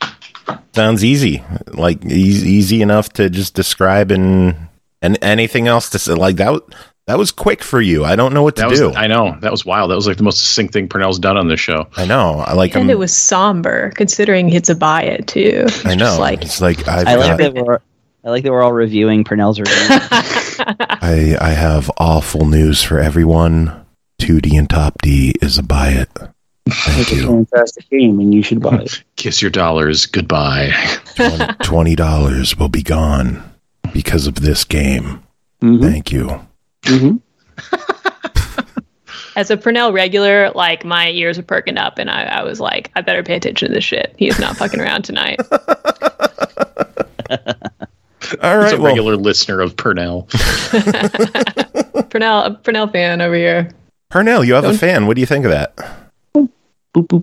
Sounds easy, like easy, easy enough to just describe, and and anything else to say like that. That was quick for you. I don't know what to that was, do. I know. That was wild. That was like the most succinct thing Purnell's done on this show. I know. I like. And I'm, it was somber, considering it's a buy it too. It's I know. just like, it's like I've I like got, that we're I like that we're all reviewing Purnell's review. I I have awful news for everyone. two D and Top D is a buy it. Thank It's a you. fantastic game, and you should buy it. Kiss your dollars goodbye. Twenty dollars will be gone because of this game. Mm-hmm. Thank you. Mm-hmm. as a Purnell regular, like my ears were perking up, and I, I was like, I better pay attention to this shit. He is not fucking around tonight. All He's right, a well, regular listener of Purnell. Purnell, a Purnell fan over here. Purnell, you have a Don't- fan. What do you think of that? Boop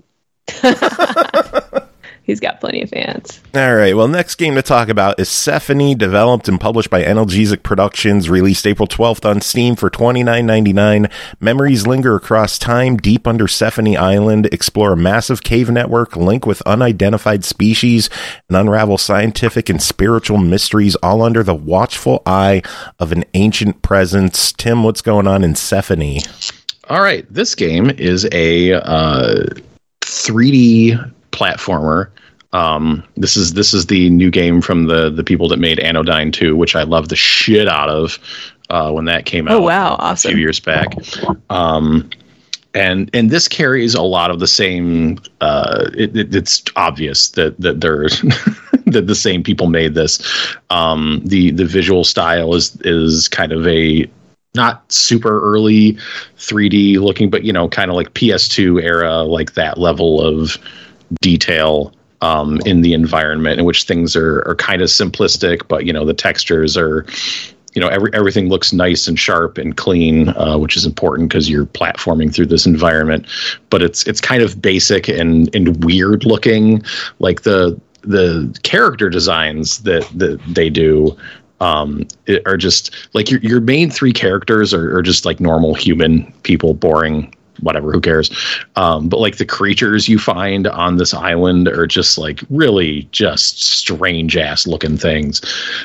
boop. He's got plenty of fans. All right. Well, next game to talk about is Sephony, developed and published by Analgesic Productions, released April twelfth on Steam for twenty-nine ninety-nine. Memories linger across time, deep under Sephony Island. Explore a massive cave network, link with unidentified species, and unravel scientific and spiritual mysteries, all under the watchful eye of an ancient presence. Tim, what's going on in Sephony? All right, this game is a uh, three D platformer. Um, this is this is the new game from the the people that made Anodyne two, which I love the shit out of uh, when that came out. Oh, wow, a awesome. few years back. Um, and and this carries a lot of the same. Uh, it, it, it's obvious that that they're that the same people made this. Um, the the visual style is is kind of a not super early three D looking, but, you know, kind of like P S two era, like that level of detail um, in the environment in which things are, are kind of simplistic, but, you know, the textures are, you know, every, everything looks nice and sharp and clean, uh, which is important because you're platforming through this environment, but it's, it's kind of basic and, and weird looking. Like the, the character designs that, that they do, um it, are just like your your main three characters are, are just like normal human people, boring, whatever, who cares, um but like the creatures you find on this island are just like really just strange ass looking things,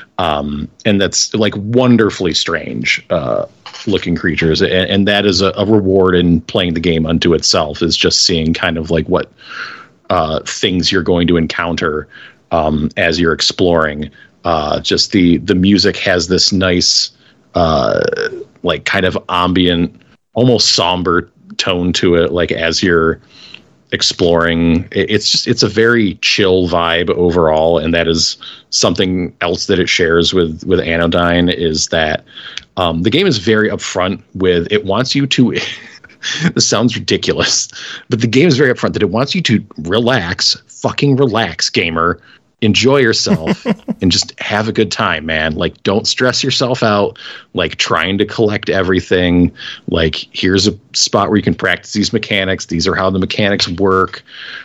um and that's like wonderfully strange uh looking creatures, and, and that is a, a reward in playing the game unto itself, is just seeing kind of like what uh things you're going to encounter um as you're exploring. Uh, just the, the music has this nice, uh, like kind of ambient, almost somber tone to it. Like as you're exploring, it, it's just, it's a very chill vibe overall. And that is something else that it shares with, with Anodyne, is that, um, the game is very upfront with, it wants you to, this sounds ridiculous, but the game is very upfront that it wants you to relax, fucking relax, gamer. Enjoy yourself and just have a good time, man. Like, don't stress yourself out, like trying to collect everything. Like, here's a spot where you can practice these mechanics. These are how the mechanics work.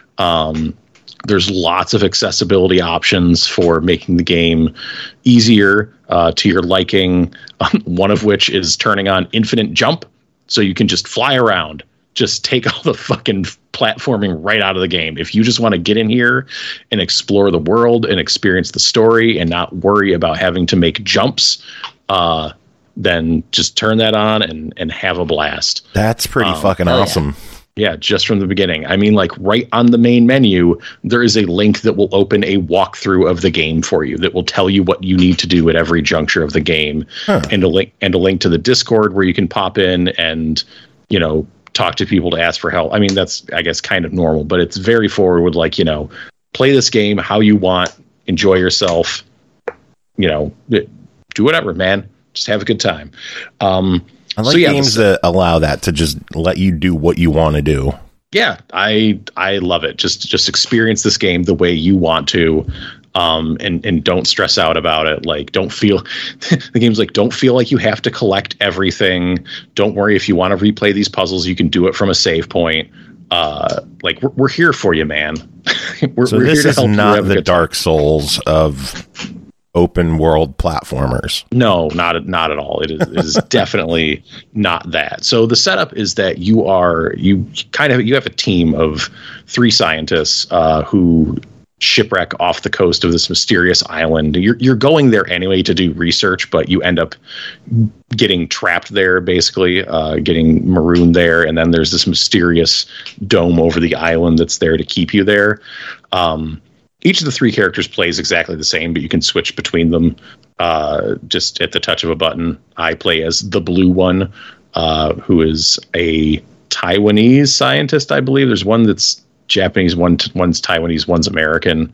Um, there's lots of accessibility options for making the game easier uh, to your liking. Um, one of which is turning on infinite jump, so you can just fly around. Just take all the fucking platforming right out of the game. If you just want to get in here and explore the world and experience the story and not worry about having to make jumps, uh, then just turn that on and, and have a blast. That's pretty Um, fucking oh, yeah. awesome. Yeah, just from the beginning. I mean, like right on the main menu, there is a link that will open a walkthrough of the game for you that will tell you what you need to do at every juncture of the game, Huh. and a link and a link to the Discord where you can pop in and, you know, talk to people to ask for help. I mean, that's, I guess, kind of normal, but it's very forward with, like, you know, play this game how you want, enjoy yourself, you know, do whatever, man. Just have a good time. Um, I like so, yeah, games this- that allow that, to just let you do what you want to do. yeah, I I love it. Just just experience this game the way you want to, um, and and don't stress out about it. Like, don't feel the game's like, don't feel like you have to collect everything. Don't worry, if you want to replay these puzzles, you can do it from a save point. Uh, like we're we're here for you, man. we're, So we're this here to is help you not have a the good time. Dark Souls of open world platformers. No, not not at all. It is, it is definitely not that. So the setup is that you are you kind of you have a team of three scientists uh, who shipwreck off the coast of this mysterious island. You're you're going there anyway to do research, but you end up getting trapped there, basically, uh, getting marooned there. And then there's this mysterious dome over the island that's there to keep you there. Um, each of the three characters plays exactly the same, but you can switch between them uh, just at the touch of a button. I play as the blue one, uh, who is a Taiwanese scientist, I believe. There's one that's Japanese, one one's Taiwanese, one's American,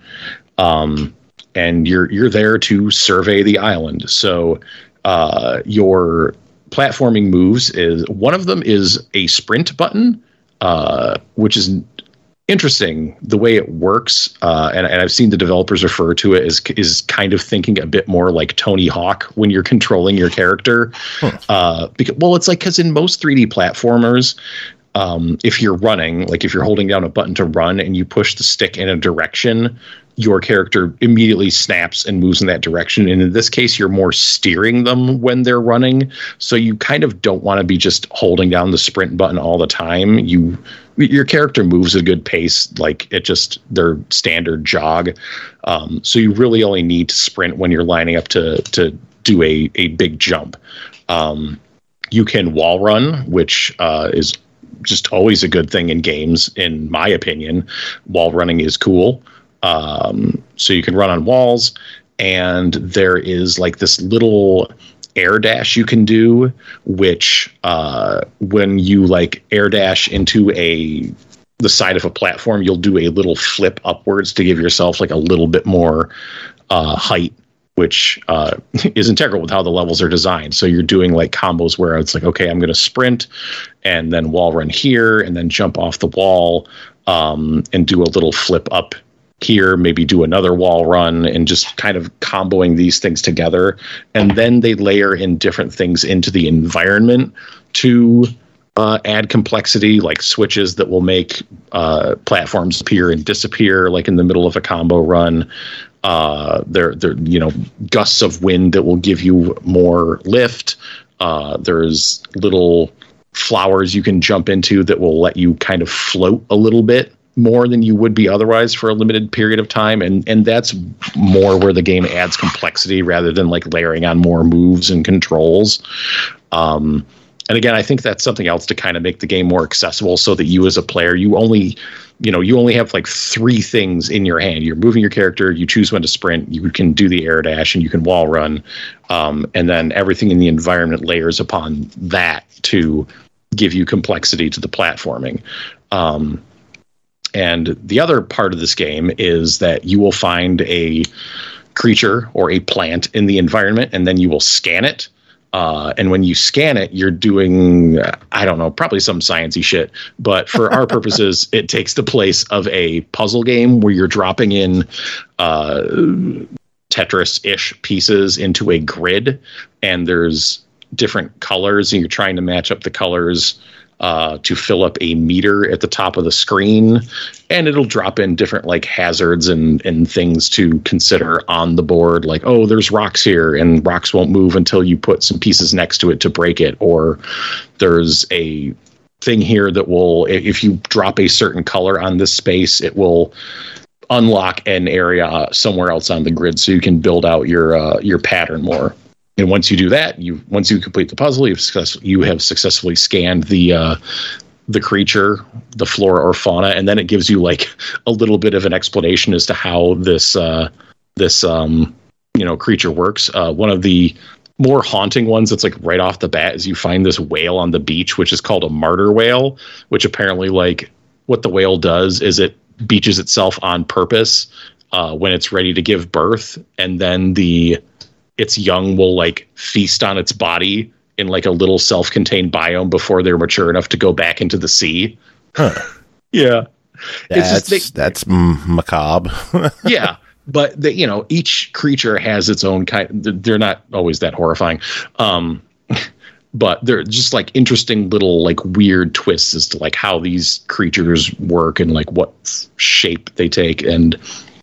um, and you're you're there to survey the island. So uh, your platforming moves is one of them is a sprint button, uh, which is interesting the way it works, uh, and, and I've seen the developers refer to it as is kind of thinking a bit more like Tony Hawk when you're controlling your character. Huh. Uh, because well, it's like because in most three D platformers. Um, if you're running, like if you're holding down a button to run and you push the stick in a direction, your character immediately snaps and moves in that direction. And in this case, you're more steering them when they're running. So you kind of don't want to be just holding down the sprint button all the time. You, your character moves at a good pace, like it just their standard jog. Um, so you really only need to sprint when you're lining up to, to do a, a big jump. Um, you can wall run, which uh, is just always a good thing in games, in my opinion. Wall running is cool. Um, so you can run on walls, and there is like this little air dash you can do, which uh, when you like air dash into a the side of a platform, you'll do a little flip upwards to give yourself like a little bit more uh, height, which uh, is integral with how the levels are designed. So you're doing like combos where it's like, okay, I'm going to sprint and then wall run here and then jump off the wall um, and do a little flip up here, maybe do another wall run, and just kind of comboing these things together. And then they layer in different things into the environment to uh, add complexity, like switches that will make uh, platforms appear and disappear, like in the middle of a combo run. Uh, there, there, you know, gusts of wind that will give you more lift. Uh, there's little flowers you can jump into that will let you kind of float a little bit more than you would be otherwise for a limited period of time. And, and that's more where the game adds complexity rather than like layering on more moves and controls. Um, and again, I think that's something else to kind of make the game more accessible so that you as a player, you only, you know, you only have like three things in your hand. You're moving your character, you choose when to sprint, you can do the air dash, and you can wall run. Um, and then everything in the environment layers upon that to give you complexity to the platforming. Um, and the other part of this game is that you will find a creature or a plant in the environment, and then you will scan it. Uh, and when you scan it, you're doing, I don't know, probably some sciencey shit. But for our purposes, it takes the place of a puzzle game where you're dropping in uh, Tetris-ish pieces into a grid. And there's different colors, and you're trying to match up the colors uh, to fill up a meter at the top of the screen. And it'll drop in different like hazards and, and things to consider on the board. Like, oh, there's rocks here, and rocks won't move until you put some pieces next to it to break it. Or there's a thing here that will, if you drop a certain color on this space, it will unlock an area somewhere else on the grid so you can build out your uh, your pattern more. And once you do that, you once you complete the puzzle, you've success, you have successfully scanned the uh, the creature, the flora or fauna, and then it gives you like a little bit of an explanation as to how this uh, this um, you know creature works. Uh, one of the more haunting ones that's like right off the bat is you find this whale on the beach, which is called a martyr whale, which apparently like what the whale does is it beaches itself on purpose uh, when it's ready to give birth, and then the its young will like feast on its body in like a little self-contained biome before they're mature enough to go back into the sea. Huh. Yeah. That's, it's just, they, that's macabre. Yeah. But the, you know, each creature has its own kind. They're not always that horrifying. Um, but they're just like interesting little like weird twists as to like how these creatures work and like what shape they take. And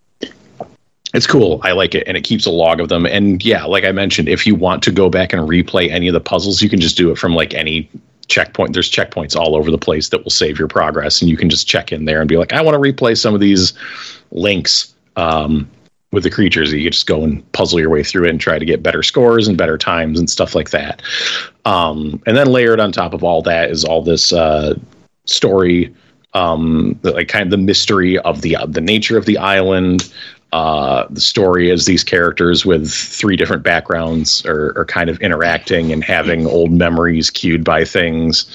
it's cool. I like it. And it keeps a log of them. And yeah, like I mentioned, if you want to go back and replay any of the puzzles, you can just do it from like any checkpoint. There's checkpoints all over the place that will save your progress. And you can just check in there and be like, I want to replay some of these links. um, with the creatures. You just go and puzzle your way through it and try to get better scores and better times and stuff like that. Um, and then layered on top of all that is all this uh, story, um, the, like kind of the mystery of the uh, the nature of the island. Uh, the story is these characters with three different backgrounds are, are kind of interacting and having old memories cued by things.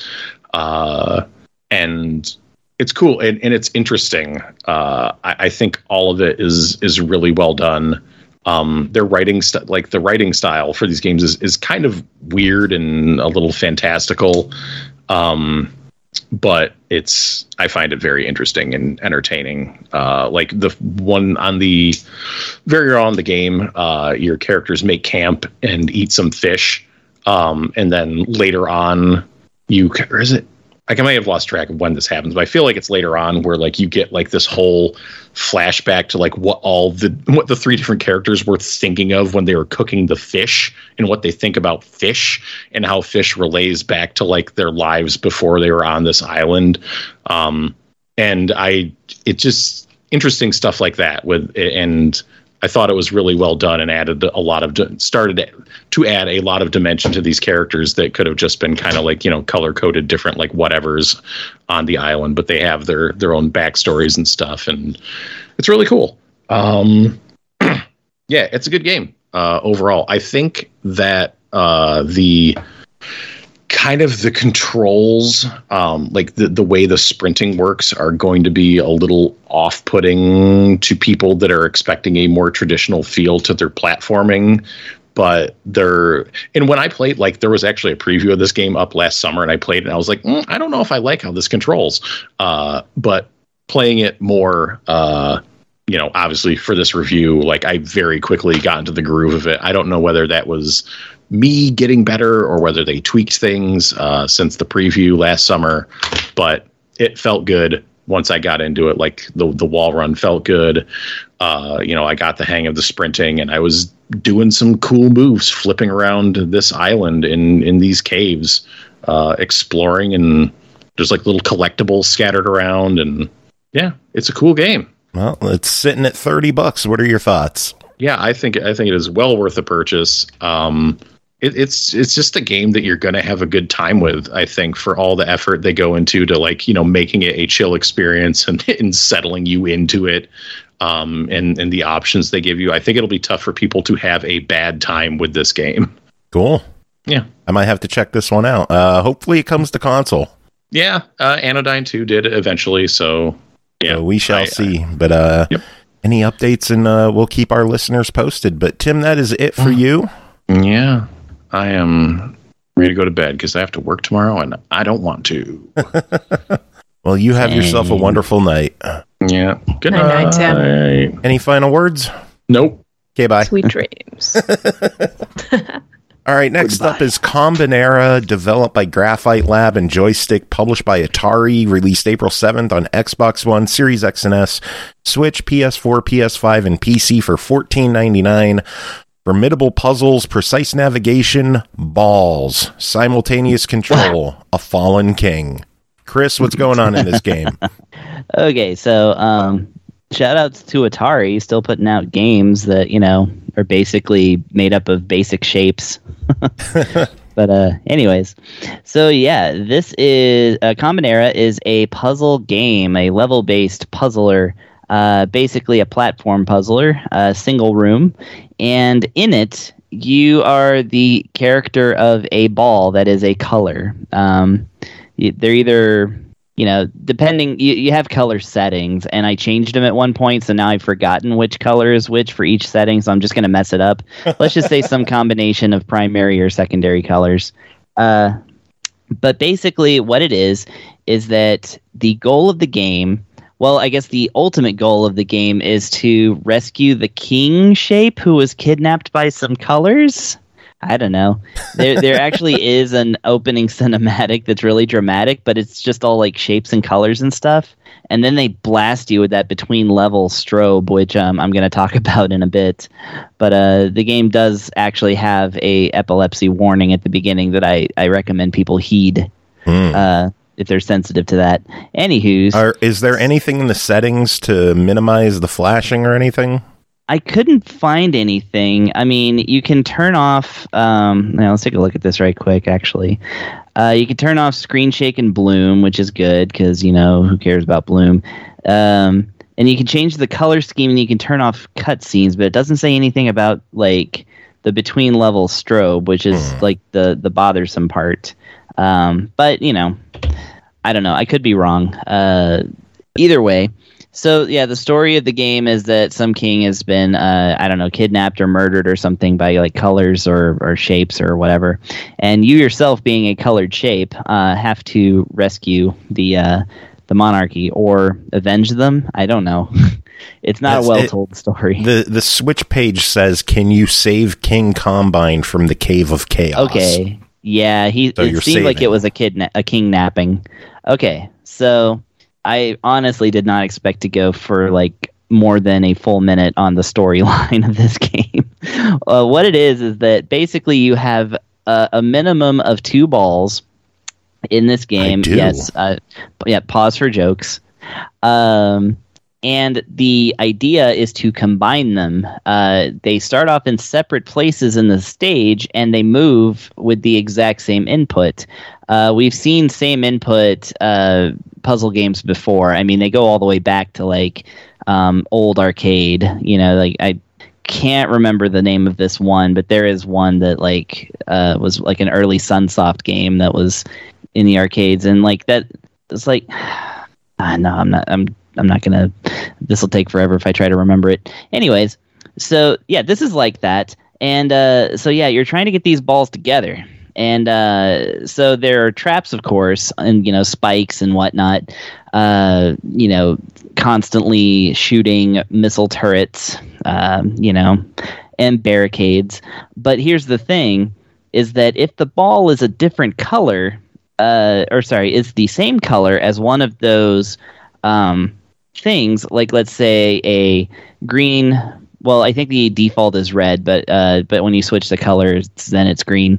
Uh, and it's cool and, and it's interesting. Uh, I, I think all of it is is really well done. Um, their writing st- like the writing style for these games is, is kind of weird and a little fantastical. Um, but it's, I find it very interesting and entertaining. Uh, like the one on the very early on in the game, uh, your characters make camp and eat some fish. Um, and then later on you, or is it, like I might have lost track of when this happens, but I feel like it's later on where like you get like this whole flashback to like what all the what the three different characters were thinking of when they were cooking the fish and what they think about fish and how fish relays back to like their lives before they were on this island. Um, and I it just interesting stuff like that with and I thought it was really well done and added a lot of started to add a lot of dimension to these characters that could have just been kind of like, you know, color coded different like whatevers on the island, but they have their their own backstories and stuff, and it's really cool. Um, yeah, it's a good game uh, overall. I think that uh, the kind of the controls, um, like the, the way the sprinting works are going to be a little off-putting to people that are expecting a more traditional feel to their platforming. But they're, and when I played, like there was actually a preview of this game up last summer and I played it and I was like, mm, I don't know if I like how this controls. Uh, but playing it more, uh, you know, obviously for this review, like I very quickly got into the groove of it. I don't know whether that was me getting better or whether they tweaked things uh, since the preview last summer, but it felt good once I got into it. Like the the wall run felt good. Uh, you know, I got the hang of the sprinting and I was doing some cool moves, flipping around this island in, in these caves, uh, exploring, and there's like little collectibles scattered around. And yeah, it's a cool game. Well, it's sitting at thirty bucks. What are your thoughts? Yeah, I think I think it is well worth the purchase. Um, it, it's it's just a game that you're going to have a good time with, I think, for all the effort they go into to, like, you know, making it a chill experience and, and settling you into it, um, and, and the options they give you. I think it'll be tough for people to have a bad time with this game. Cool. Yeah. I might have to check this one out. Uh, hopefully it comes to console. Yeah, uh, Anodyne two did eventually, so yeah. So we shall I, see. But uh, yep. Any updates, and uh, we'll keep our listeners posted. But Tim, that is it for you. Yeah. I am ready to go to bed because I have to work tomorrow and I don't want to. Well, you have yourself a wonderful night. Yeah. Good night, night. night, Tim. Any final words? Nope. Okay, bye. Sweet dreams. All right, next Goodbye. up is Combinera, developed by Graphite Lab and Joystick, published by Atari, released April seventh on Xbox One, Series X and S, Switch, P S four, P S five, and P C for fourteen ninety-nine. Formidable puzzles, precise navigation, balls, simultaneous control, a fallen king. Chris, what's going on in this game? Okay, so um, shout outs to Atari, still putting out games that, you know, are basically made up of basic shapes. But uh, anyways, so yeah, this is uh, Combinera is a puzzle game, a level-based puzzler, uh, basically a platform puzzler, a single room, and in it you are the character of a ball that is a color. Um, they're either, you know, depending, you, you have color settings, and I changed them at one point, so now I've forgotten which color is which for each setting, so I'm just going to mess it up. Let's just say some combination of primary or secondary colors. Uh, but basically what it is, is that the goal of the game, well, I guess the ultimate goal of the game is to rescue the king shape who was kidnapped by some colors. I don't know. There there actually is an opening cinematic that's really dramatic, but it's just all like shapes and colors and stuff. And then they blast you with that between level strobe, which um, I'm going to talk about in a bit. But uh, the game does actually have a epilepsy warning at the beginning that I, I recommend people heed. Mm. Uh, if they're sensitive to that. Anywho's, Are, is there anything in the settings to minimize the flashing or anything? I couldn't find anything. I mean, you can turn off. Um, now let's take a look at this right quick. Actually, uh, you can turn off screen shake and bloom, which is good because you know who cares about bloom. Um, and you can change the color scheme and you can turn off cutscenes, but it doesn't say anything about like the between level strobe, which is mm. like the the bothersome part. Um, but you know, I don't know. I could be wrong. Uh, either way. So, yeah, the story of the game is that some king has been, uh, I don't know, kidnapped or murdered or something by, like, colors or, or shapes or whatever. And you yourself, being a colored shape, uh, have to rescue the uh, the monarchy or avenge them. I don't know. It's not That's, a well-told it, story. The, the Switch page says, can you save King Combine from the Cave of Chaos? Okay. Yeah, he. So it seemed saving. like it was a, kidna- a king napping. Okay, so... I honestly did not expect to go for like more than a full minute on the storyline of this game. uh, what it is is that basically you have a, a minimum of two balls in this game. I do. Yes, uh, yeah. Pause for jokes. Um, and the idea is to combine them. Uh, they start off in separate places in the stage, and they move with the exact same input. Uh, we've seen same input uh, puzzle games before. I mean, they go all the way back to like um, old arcade. You know, like I can't remember the name of this one, but there is one that like uh, was like an early Sunsoft game that was in the arcades, and like that. It's like, ah, no, I'm not. I'm. I'm not gonna. This will take forever if I try to remember it. Anyways, so yeah, this is like that, and uh, so yeah, you're trying to get these balls together, and uh, so there are traps, of course, and you know spikes and whatnot. Uh, you know, constantly shooting missile turrets. Um, you know, and barricades. But here's the thing: is that if the ball is a different color, uh, or sorry, is the same color as one of those. Um, things like let's say a green, well I think the default is red, but uh but when you switch the colors then it's green.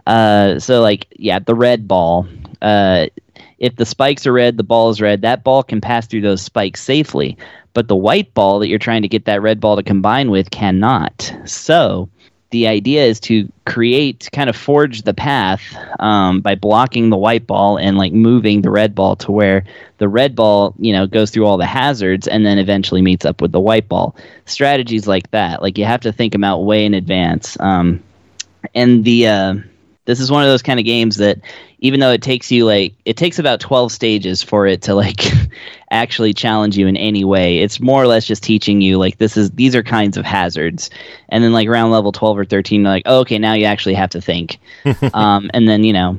Uh so like yeah, the red ball, uh if the spikes are red, the ball is red, that ball can pass through those spikes safely, but the white ball that you're trying to get that red ball to combine with cannot. So the idea is to create, kind of forge the path um, by blocking the white ball and like moving the red ball to where the red ball, you know, goes through all the hazards and then eventually meets up with the white ball. Strategies like that, like you have to think them out way in advance. Um, and the uh, this is one of those kind of games that even though it takes you like it takes about twelve stages for it to like actually challenge you in any way, it's more or less just teaching you like this is these are kinds of hazards, and then like around level twelve or thirteen you're like, oh, okay, now you actually have to think. um, and then you know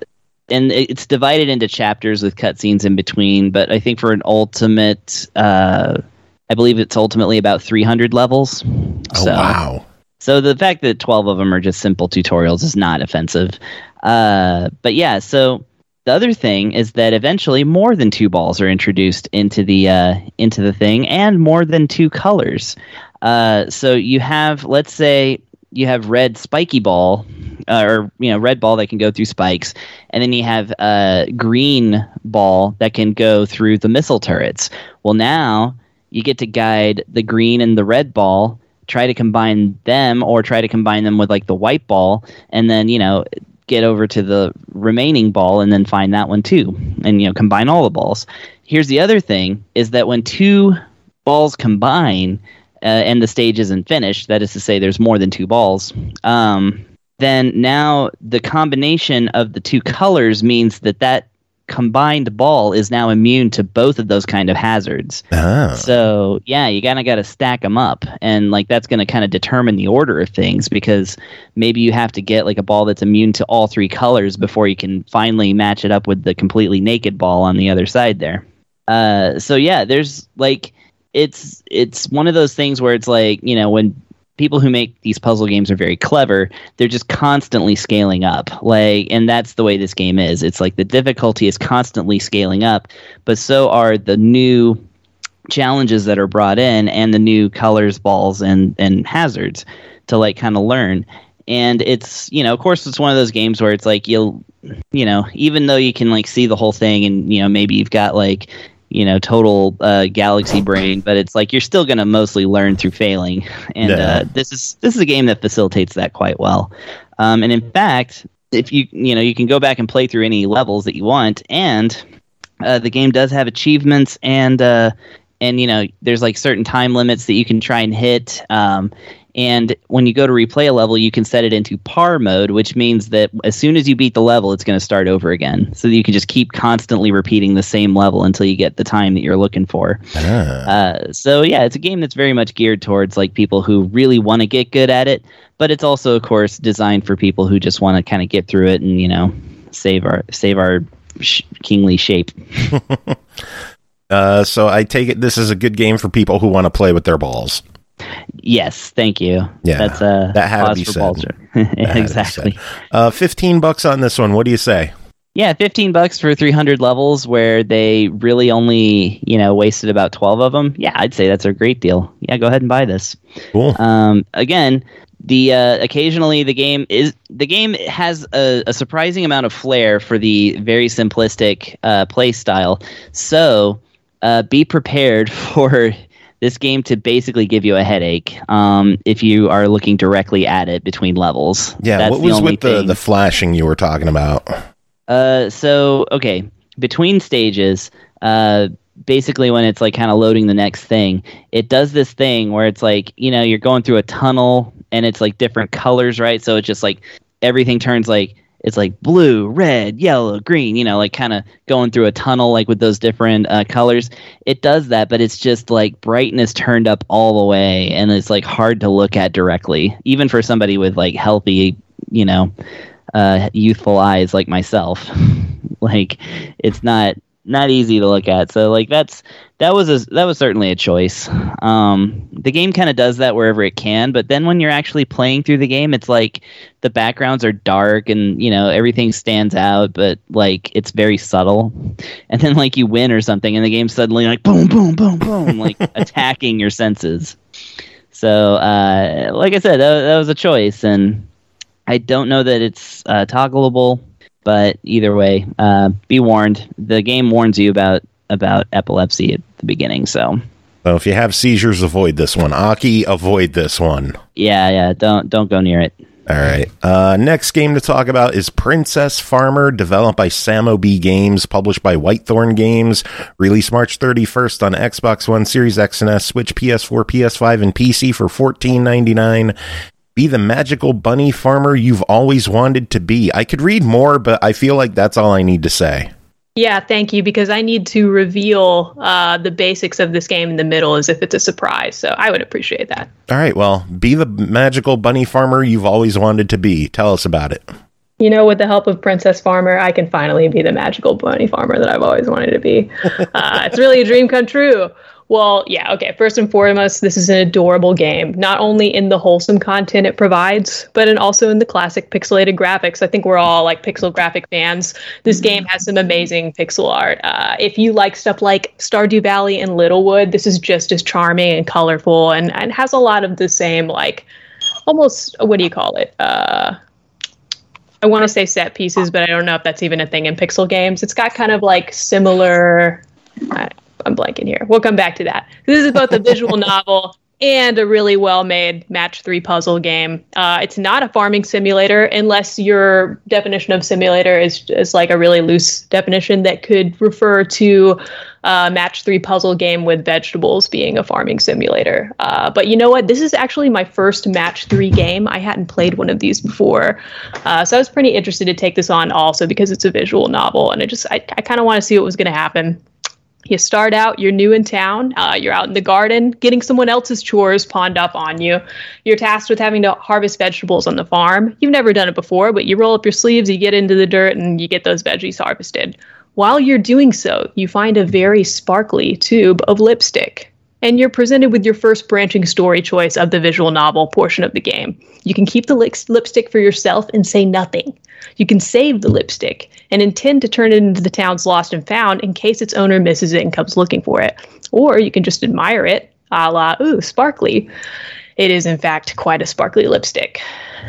and it's divided into chapters with cutscenes in between, but I think for an ultimate uh, I believe it's ultimately about three hundred levels. Oh so, wow. So the fact that twelve of them are just simple tutorials is not offensive. Uh, but yeah, so the other thing is that eventually more than two balls are introduced into the uh, into the thing, and more than two colors. Uh, so you have, let's say, you have red spiky ball, uh, or you know, red ball that can go through spikes, and then you have a uh, green ball that can go through the missile turrets. Well, now you get to guide the green and the red ball. Try to combine them, or try to combine them with like the white ball, and then you know get over to the remaining ball and then find that one too, and you know combine all the balls. Here's the other thing: is that when two balls combine uh, and the stage isn't finished, that is to say, there's more than two balls. Um, then now the combination of the two colors means that that combined ball is now immune to both of those kind of hazards. Oh. So yeah, you kind of got to stack them up, and like that's going to kind of determine the order of things, because maybe you have to get like a ball that's immune to all three colors before you can finally match it up with the completely naked ball on the other side there. Uh, so yeah, there's like it's it's one of those things where it's like, you know, when people who make these puzzle games are very clever, they're just constantly scaling up. Like, and that's the way this game is. It's like the difficulty is constantly scaling up, but so are the new challenges that are brought in and the new colors, balls, and, and hazards to like kind of learn. and it's, you know, of course, it's one of those games where it's like you'll, you know, even though you can like see the whole thing, and you know maybe you've got like, you know, total uh, galaxy brain, but it's like you're still going to mostly learn through failing, and yeah. uh, this is this is a game that facilitates that quite well. Um, and in fact, if you you know you can go back and play through any levels that you want, and uh, the game does have achievements, and uh, and you know there's like certain time limits that you can try and hit. Um, And when you go to replay a level, you can set it into par mode, which means that as soon as you beat the level, it's going to start over again. So that you can just keep constantly repeating the same level until you get the time that you're looking for. Ah. Uh, so yeah, it's a game that's very much geared towards like people who really want to get good at it. But it's also, of course, designed for people who just want to kind of get through it and, you know, save our save our sh- kingly shape. uh, so I take it this is a good game for people who want to play with their balls. Yes, thank you. Yeah, that's uh, that had to be said. Exactly. Be said. Uh, fifteen bucks on this one. What do you say? Yeah, fifteen bucks for three hundred levels where they really only, you know, wasted about twelve of them. Yeah, I'd say that's a great deal. Yeah, go ahead and buy this. Cool. Um, again, the uh, occasionally the game is the game has a, a surprising amount of flair for the very simplistic uh, play style. So uh, be prepared for this game to basically give you a headache um, if you are looking directly at it between levels. Yeah, That's what was the only with the, the flashing you were talking about? Uh, so, okay, between stages, uh, basically when it's like kind of loading the next thing, it does this thing where it's like, you know, you're going through a tunnel and it's like different colors, right? So it's just like everything turns like, it's like blue, red, yellow, green, you know, like kind of going through a tunnel, like with those different uh, colors. It does that, but it's just like brightness turned up all the way. And it's like hard to look at directly, even for somebody with like healthy, you know, uh, youthful eyes like myself. Like it's not, not easy to look at. So like that's, that was a, that was certainly a choice. Um, the game kind of does that wherever it can, but then when you're actually playing through the game, it's like the backgrounds are dark and, you know, everything stands out, but like it's very subtle. And then like you win or something and the game's suddenly like boom, boom, boom, boom, like attacking your senses. So, uh, like I said, that, that was a choice, and I don't know that it's uh, toggleable, but either way, uh, be warned. The game warns you about about epilepsy at the beginning, so so if you have seizures, avoid this one. Aki, avoid this one. Yeah, yeah, don't don't go near it. All right. Uh, next game to talk about is Princess Farmer, developed by Samo B Games, published by Whitethorn Games, released March thirty-first on Xbox One, Series X and S, Switch, P S four, P S five, and P C for fourteen ninety-nine. Be the magical bunny farmer you've always wanted to be. I could read more, but I feel like that's all I need to say. Yeah, thank you, because I need to reveal uh, the basics of this game in the middle as if it's a surprise, so I would appreciate that. All right, well, be the magical bunny farmer you've always wanted to be. Tell us about it. You know, with the help of Princess Farmer, I can finally be the magical bunny farmer that I've always wanted to be. Uh, it's really a dream come true. Well, yeah, okay. First and foremost, this is an adorable game, not only in the wholesome content it provides, but in also in the classic pixelated graphics. I think we're all like pixel graphic fans. This game has some amazing pixel art. Uh, if you like stuff like Stardew Valley and Littlewood, this is just as charming and colorful, and, and has a lot of the same, like, almost, what do you call it? Uh, I want to say set pieces, but I don't know if that's even a thing in pixel games. It's got kind of like similar... I, I'm blanking here. We'll come back to that. This is both a visual novel and a really well-made match three puzzle game. Uh, it's not a farming simulator unless your definition of simulator is, is like a really loose definition that could refer to a match three puzzle game with vegetables being a farming simulator. Uh, but you know what? This is actually my first match three game. I hadn't played one of these before. Uh, so I was pretty interested to take this on also because it's a visual novel, and it just I, I kind of want to see what was going to happen. You start out, you're new in town, uh, you're out in the garden, getting someone else's chores pawned up on you. You're tasked with having to harvest vegetables on the farm. You've never done it before, but you roll up your sleeves, you get into the dirt, and you get those veggies harvested. While you're doing so, you find a very sparkly tube of lipstick. And you're presented with your first branching story choice of the visual novel portion of the game. You can keep the lip- lipstick for yourself and say nothing. You can save the lipstick and intend to turn it into the town's lost and found in case its owner misses it and comes looking for it. Or you can just admire it, a la, ooh, sparkly. It is, in fact, quite a sparkly lipstick.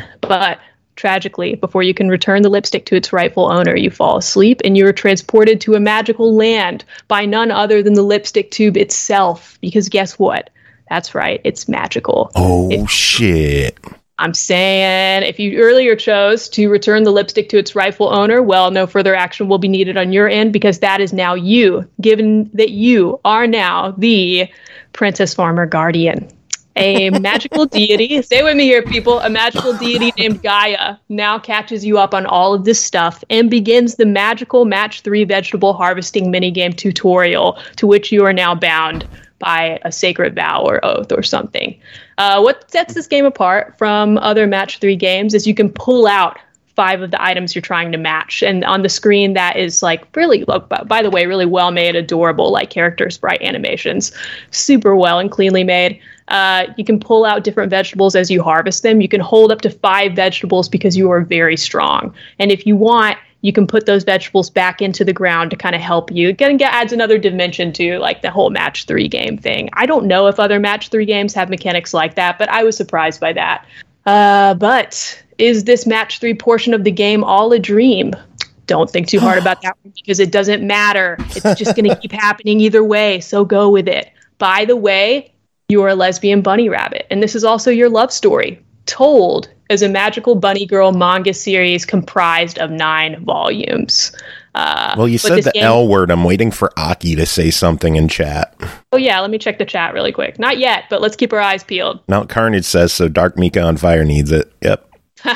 But tragically, before you can return the lipstick to its rightful owner, you fall asleep and you are transported to a magical land by none other than the lipstick tube itself. Because guess what? That's right. It's magical. Oh, it- shit. I'm saying if you earlier chose to return the lipstick to its rightful owner, well, no further action will be needed on your end because that is now you, given that you are now the Princess Farmer Guardian. A magical deity, stay with me here, people, a magical deity named Gaia now catches you up on all of this stuff and begins the magical match three vegetable harvesting minigame tutorial to which you are now bound by a sacred vow or oath or something. Uh, what sets this game apart from other match three games is you can pull out five of the items you're trying to match. And on the screen, that is like really, by the way, really well made, adorable, like character sprite animations, super well and cleanly made. Uh, you can pull out different vegetables as you harvest them. You can hold up to five vegetables because you are very strong. And if you want, you can put those vegetables back into the ground to kind of help you. It again adds another dimension to like the whole match three game thing. I don't know if other match three games have mechanics like that, but I was surprised by that. Uh, but is this match three portion of the game all a dream? Don't think too hard about that one because it doesn't matter. It's just going to keep happening either way, so go with it. By the way, you are a lesbian bunny rabbit, and this is also your love story, told as a magical bunny girl manga series comprised of nine volumes. Uh, well, you said the game- L word. I'm waiting for Aki to say something in chat. Oh, yeah. Let me check the chat really quick. Not yet, but let's keep our eyes peeled. Mount Carnage says, so Dark Mika on Fire needs it. Yep.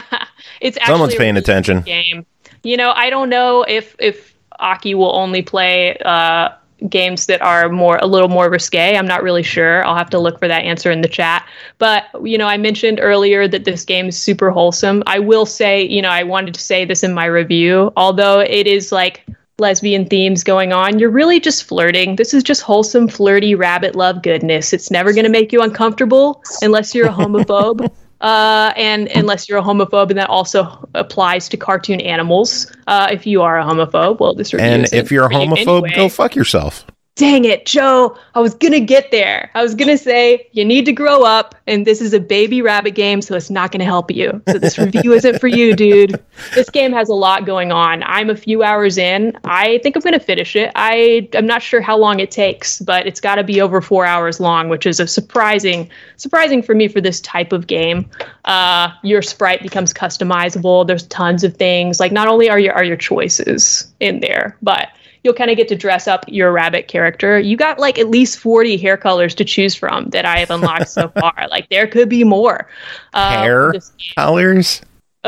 It's actually Someone's paying a really attention. good game. You know, I don't know if, if Aki will only play uh, games that are more a little more risque. I'm not really sure. I'll have to look for that answer in the chat. But, you know, I mentioned earlier that this game is super wholesome. I will say, you know, I wanted to say this in my review, although it is like lesbian themes going on, you're really just flirting. This is just wholesome, flirty rabbit love goodness. It's never going to make you uncomfortable unless you're a homophobe. Uh, and unless you're a homophobe, and that also applies to cartoon animals. Uh, if you are a homophobe, well, this review and isn't if you're a for you homophobe, anyway. go fuck yourself. Dang it, Joe. I was going to get there. I was going to say, you need to grow up, and this is a baby rabbit game, so it's not going to help you. So this review isn't for you, dude. This game has a lot going on. I'm a few hours in. I think I'm going to finish it. I, I'm not sure how long it takes, but it's got to be over four hours long, which is a surprising, surprising for me for this type of game. Uh, your sprite becomes customizable. There's tons of things. Like, not only are your, are your choices in there, but you'll kind of get to dress up your rabbit character. You got like at least forty hair colors to choose from that I have unlocked so far. Like there could be more. Uh, hair colors?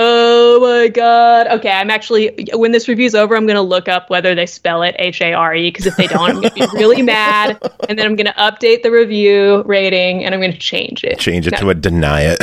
Oh my God. Okay, I'm actually, when this review's over, I'm going to look up whether they spell it H A R E, because if they don't, I'm going to be really mad. And then I'm going to update the review rating and I'm going to change it. Change it now, to a deny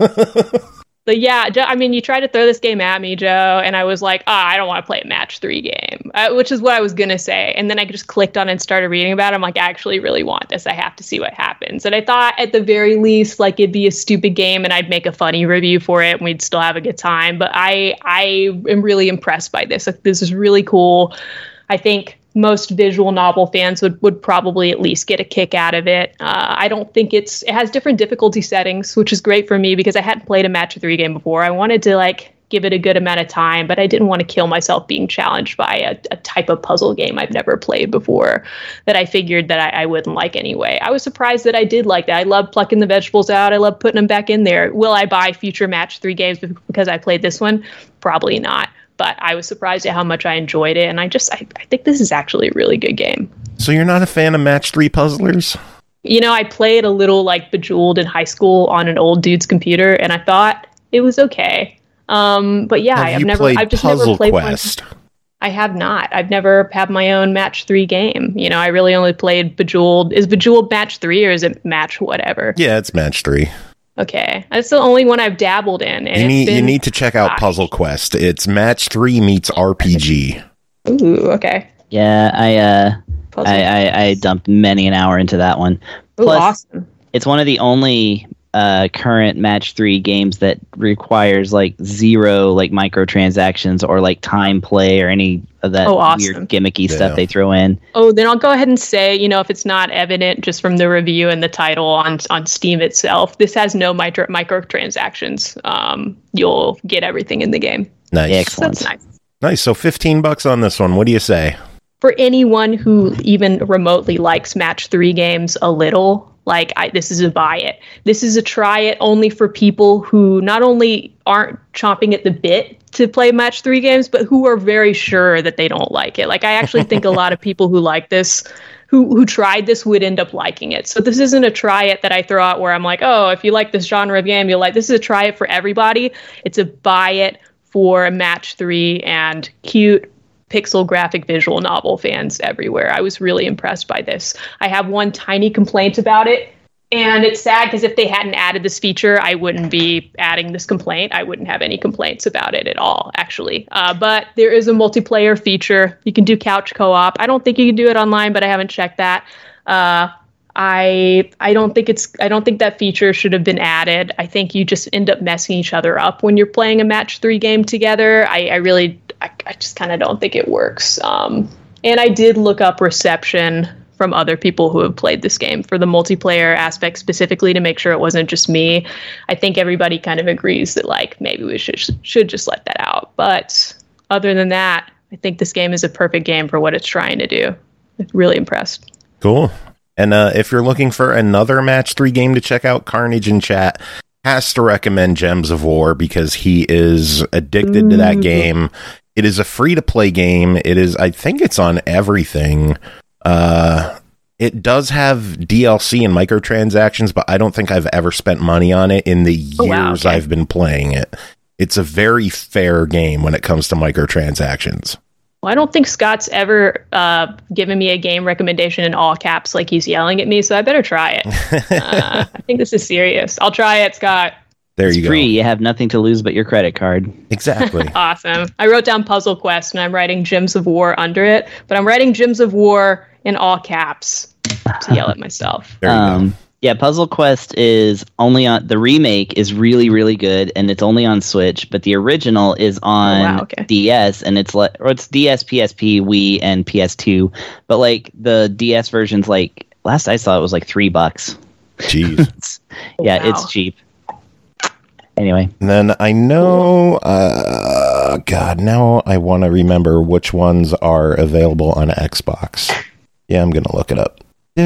it. But yeah, Joe, I mean, you tried to throw this game at me, Joe, and I was like, ah, oh, I don't want to play a match three game, uh, which is what I was going to say. And then I just clicked on it and started reading about it. I'm like, I actually really want this. I have to see what happens. And I thought at the very least, like it'd be a stupid game and I'd make a funny review for it and we'd still have a good time. But I, I am really impressed by this. Like, this is really cool. I think most visual novel fans would, would probably at least get a kick out of it. Uh, I don't think it's, it has different difficulty settings, which is great for me because I hadn't played a match three game before. I wanted to like give it a good amount of time, but I didn't want to kill myself being challenged by a, a type of puzzle game I've never played before that I figured that I, I wouldn't like anyway. I was surprised that I did like that. I love plucking the vegetables out. I love putting them back in there. Will I buy future match three games because I played this one? Probably not. But I was surprised at how much I enjoyed it. And I just, I, I think this is actually a really good game. So you're not a fan of match three puzzlers? You know, I played a little like Bejeweled in high school on an old dude's computer, and I thought it was okay. Um, but yeah, have I've you never, played I've just Puzzle never played Quest? one. I have not. I've never had my own match three game. You know, I really only played Bejeweled. Is Bejeweled match three or is it match whatever? Yeah, it's match three. Okay, that's the only one I've dabbled in. And you need been, you need to check out gosh. Puzzle Quest. It's match three meets R P G. Ooh, okay. Yeah, I uh, Puzzle I, I I dumped many an hour into that one. Ooh, Plus, awesome. it's one of the only uh, current match three games that requires like zero like microtransactions or like time play or any of that Oh, awesome. weird gimmicky Yeah. stuff they throw in. Oh, then I'll go ahead and say, you know, if it's not evident just from the review and the title on on Steam itself, this has no micro microtransactions. Um, you'll get everything in the game. Nice. Yeah, So excellent. that's nice. Nice. So fifteen bucks on this one. What do you say? For anyone who even remotely likes match three games a little, like I, this is a buy it. This is a try it only for people who not only aren't chomping at the bit to play match three games, but who are very sure that they don't like it. Like I actually think a lot of people who like this, who who tried this, would end up liking it. So this isn't a try it that I throw out where I'm like, oh, if you like this genre of game, you'll like. This is a try it for everybody. It's a buy it for match three and cute pixel graphic visual novel fans everywhere. I was really impressed by this. I have one tiny complaint about it, and it's sad because if they hadn't added this feature, I wouldn't be adding this complaint. I wouldn't have any complaints about it at all, actually. Uh, but there is a multiplayer feature. You can do couch co-op. I don't think you can do it online, but I haven't checked that. Uh, I I don't think it's I don't think that feature should have been added. I think you just end up messing each other up when you're playing a match three game together. I, I really I, I just kind of don't think it works. Um, and I did look up reception from other people who have played this game for the multiplayer aspect specifically to make sure it wasn't just me. I think everybody kind of agrees that like maybe we should should just let that out. But other than that, I think this game is a perfect game for what it's trying to do. I'm really impressed. Cool. And uh, if you're looking for another match three game to check out, Carnage in chat has to recommend Gems of War because he is addicted to that game. It is a free-to-play game. It is, I think it's on everything. Uh, it does have D L C and microtransactions, but I don't think I've ever spent money on it in the years Oh, wow, okay. I've been playing it. It's a very fair game when it comes to microtransactions. Well, I don't think Scott's ever uh, given me a game recommendation in all caps like he's yelling at me, so I better try it. uh, I think this is serious. I'll try it, Scott. There It's you free. go. You have nothing to lose but your credit card. Exactly. Awesome. I wrote down Puzzle Quest, and I'm writing Gems of War under it, but I'm writing Gems of War in all caps to yell at myself. There you Um, go. yeah, Puzzle Quest is only on the remake is really really good, and it's only on Switch. But the original is on Oh, wow, okay. D S, and it's like or it's D S, P S P, Wii, and P S two. But like the D S version's like last I saw it was like three bucks. Jeez. It's, yeah, Wow. it's cheap. Anyway, And then I know, uh, God, now I want to remember which ones are available on Xbox. Yeah, I'm going to look it up.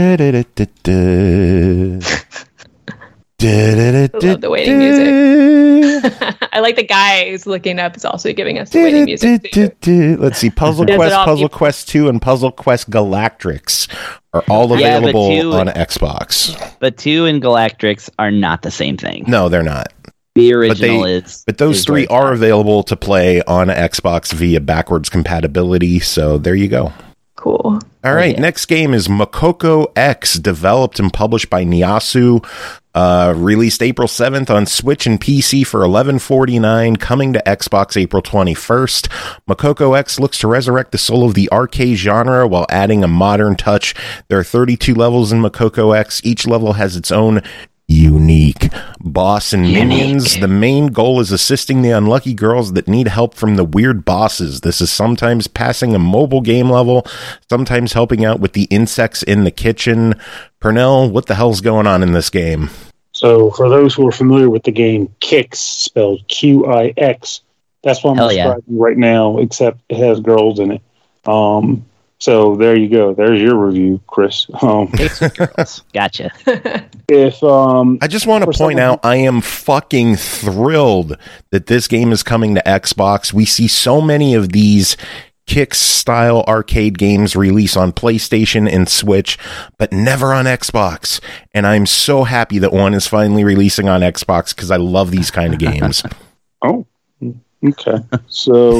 I love the waiting music. I like the guy who's looking up is also giving us the waiting music. too. Let's see. Puzzle Does it Quest, all Puzzle keep- Quest two, and Puzzle Quest Galactrix are all Yeah, but available two- on Xbox. but two and Galactrix are not the same thing. No, they're not. The But original they, is. but those is three where it's are at. available to play on Xbox via backwards compatibility. So there you go. Cool. All right, yeah. next game is Makoko X, developed and published by Niasu. Uh, released April seventh on Switch and P C for eleven forty-nine, coming to Xbox April twenty-first. Makoko X looks to resurrect the soul of the arcade genre while adding a modern touch. There are thirty-two levels in Makoko X. Each level has its own unique boss and Unique. minions. The main goal is assisting the unlucky girls that need help from the weird bosses. This is sometimes passing a mobile game level, sometimes helping out with the insects in the kitchen. Pernell, what the hell's going on in this game? So, for those who are familiar with the game, Kix, spelled Q I X, that's what I'm Hell yeah. describing right now, except it has girls in it. Um, so, there you go. There's your review, Chris. Um, Girls. Gotcha. if um, I just want to For point someone out, I am fucking thrilled that this game is coming to Xbox. We see so many of these Kick-style arcade games release on PlayStation and Switch, but never on Xbox. And I'm so happy that one is finally releasing on Xbox because I love these kind of games. Oh, okay. So,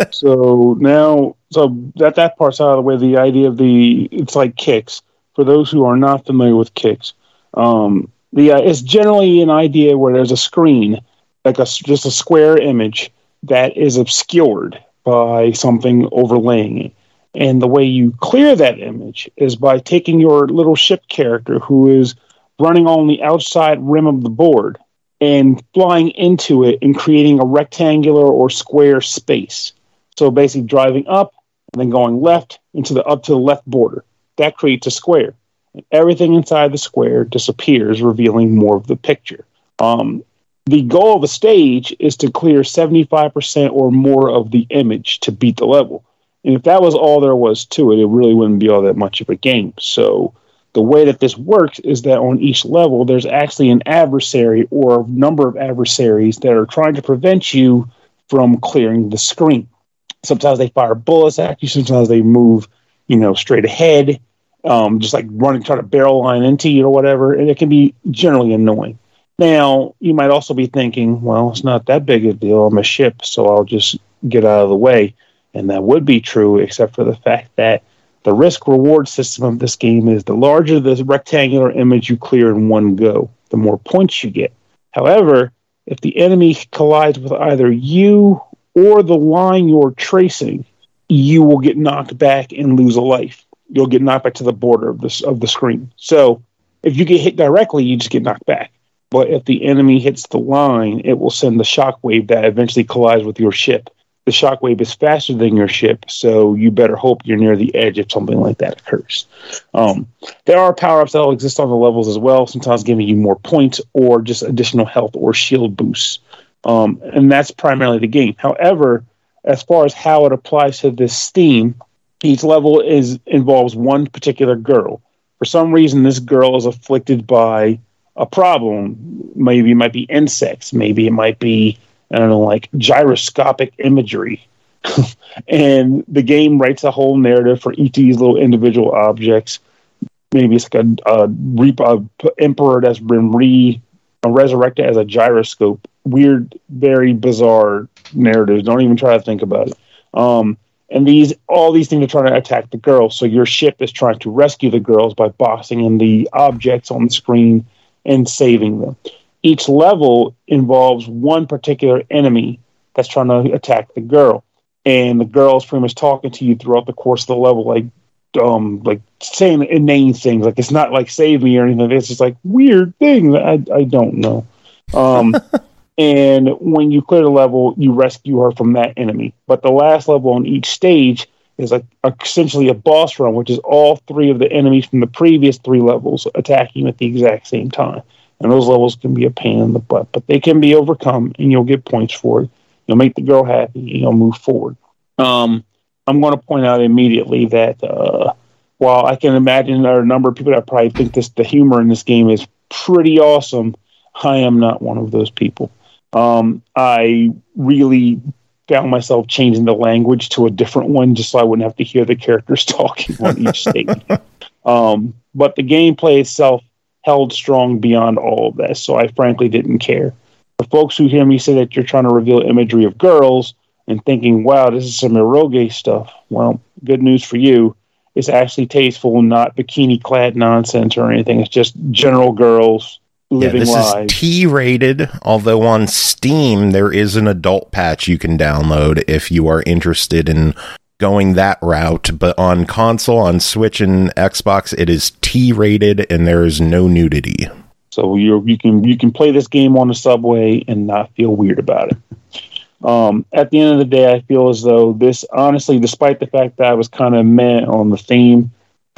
so now, so that that part's out of the way. The idea of the it's like Kix. For those who are not familiar with Kix, um, the uh, it's generally an idea where there's a screen, like a s- just a square image that is obscured by something overlaying it. And the way you clear that image is by taking your little ship character who is running on the outside rim of the board and flying into it and creating a rectangular or square space. So basically driving up and then going left into the up to the left border. That creates a square. And everything inside the square disappears, revealing more of the picture. Um, the goal of a stage is to clear seventy-five percent or more of the image to beat the level. And if that was all there was to it, it really wouldn't be all that much of a game. So the way that this works is that on each level, there's actually an adversary or a number of adversaries that are trying to prevent you from clearing the screen. Sometimes they fire bullets at you. Sometimes they move, you know, straight ahead, um, just like running, trying to barrel line into you or whatever. And it can be generally annoying. Now, you might also be thinking, well, it's not that big a deal. I'm a ship, so I'll just get out of the way. And that would be true, except for the fact that the risk-reward system of this game is the larger the rectangular image you clear in one go, the more points you get. However, if the enemy collides with either you or the line you're tracing, you will get knocked back and lose a life. You'll get knocked back to the border of the, of the screen. So if you get hit directly, you just get knocked back. But if the enemy hits the line, it will send the shockwave that eventually collides with your ship. The shockwave is faster than your ship, so you better hope you're near the edge if something like that occurs. Um, there are power-ups that will exist on the levels as well, sometimes giving you more points or just additional health or shield boosts. Um, and that's primarily the game. However, as far as how it applies to this theme, each level is involves one particular girl. For some reason, this girl is afflicted by a problem. Maybe it might be insects. Maybe it might be, I don't know, like gyroscopic imagery. And the game writes a whole narrative for each of these little individual objects. Maybe it's like a, a, a emperor that's been re resurrected as a gyroscope. Weird, very bizarre narratives. Don't even try to think about it. Um, and these, all these things are trying to attack the girls. So your ship is trying to rescue the girls by boxing in the objects on the screen and saving them. Each level involves one particular enemy that's trying to attack the girl. And the girl's pretty much talking to you throughout the course of the level, like um, like saying inane things. Like, it's not like save me or anything. It's just like weird things. I, I don't know. Um, and when you clear the level, you rescue her from that enemy. But the last level on each stage is like essentially a boss run, which is all three of the enemies from the previous three levels attacking at the exact same time. And those levels can be a pain in the butt, but they can be overcome, and you'll get points for it. You'll make the girl happy, and you'll move forward. Um, I'm going to point out immediately that uh, while I can imagine there are a number of people that probably think this the humor in this game is pretty awesome, I am not one of those people. Um, I really found myself changing the language to a different one just so I wouldn't have to hear the characters talking on each stage. Um, but the gameplay itself held strong beyond all of that, so I frankly didn't care. The folks who hear me say that you're trying to reveal imagery of girls and thinking, wow, this is some eroge stuff, well, good news for you. It's actually tasteful, not bikini-clad nonsense or anything. It's just general girls living yeah, this lives. Is T-rated, although on Steam there is an adult patch you can download if you are interested in going that route, but on console, on Switch and Xbox, it is T-rated and there is no nudity. So you you can you can play this game on the subway and not feel weird about it. Um, at the end of the day, I feel as though this, honestly, despite the fact that I was kind of meh on the theme,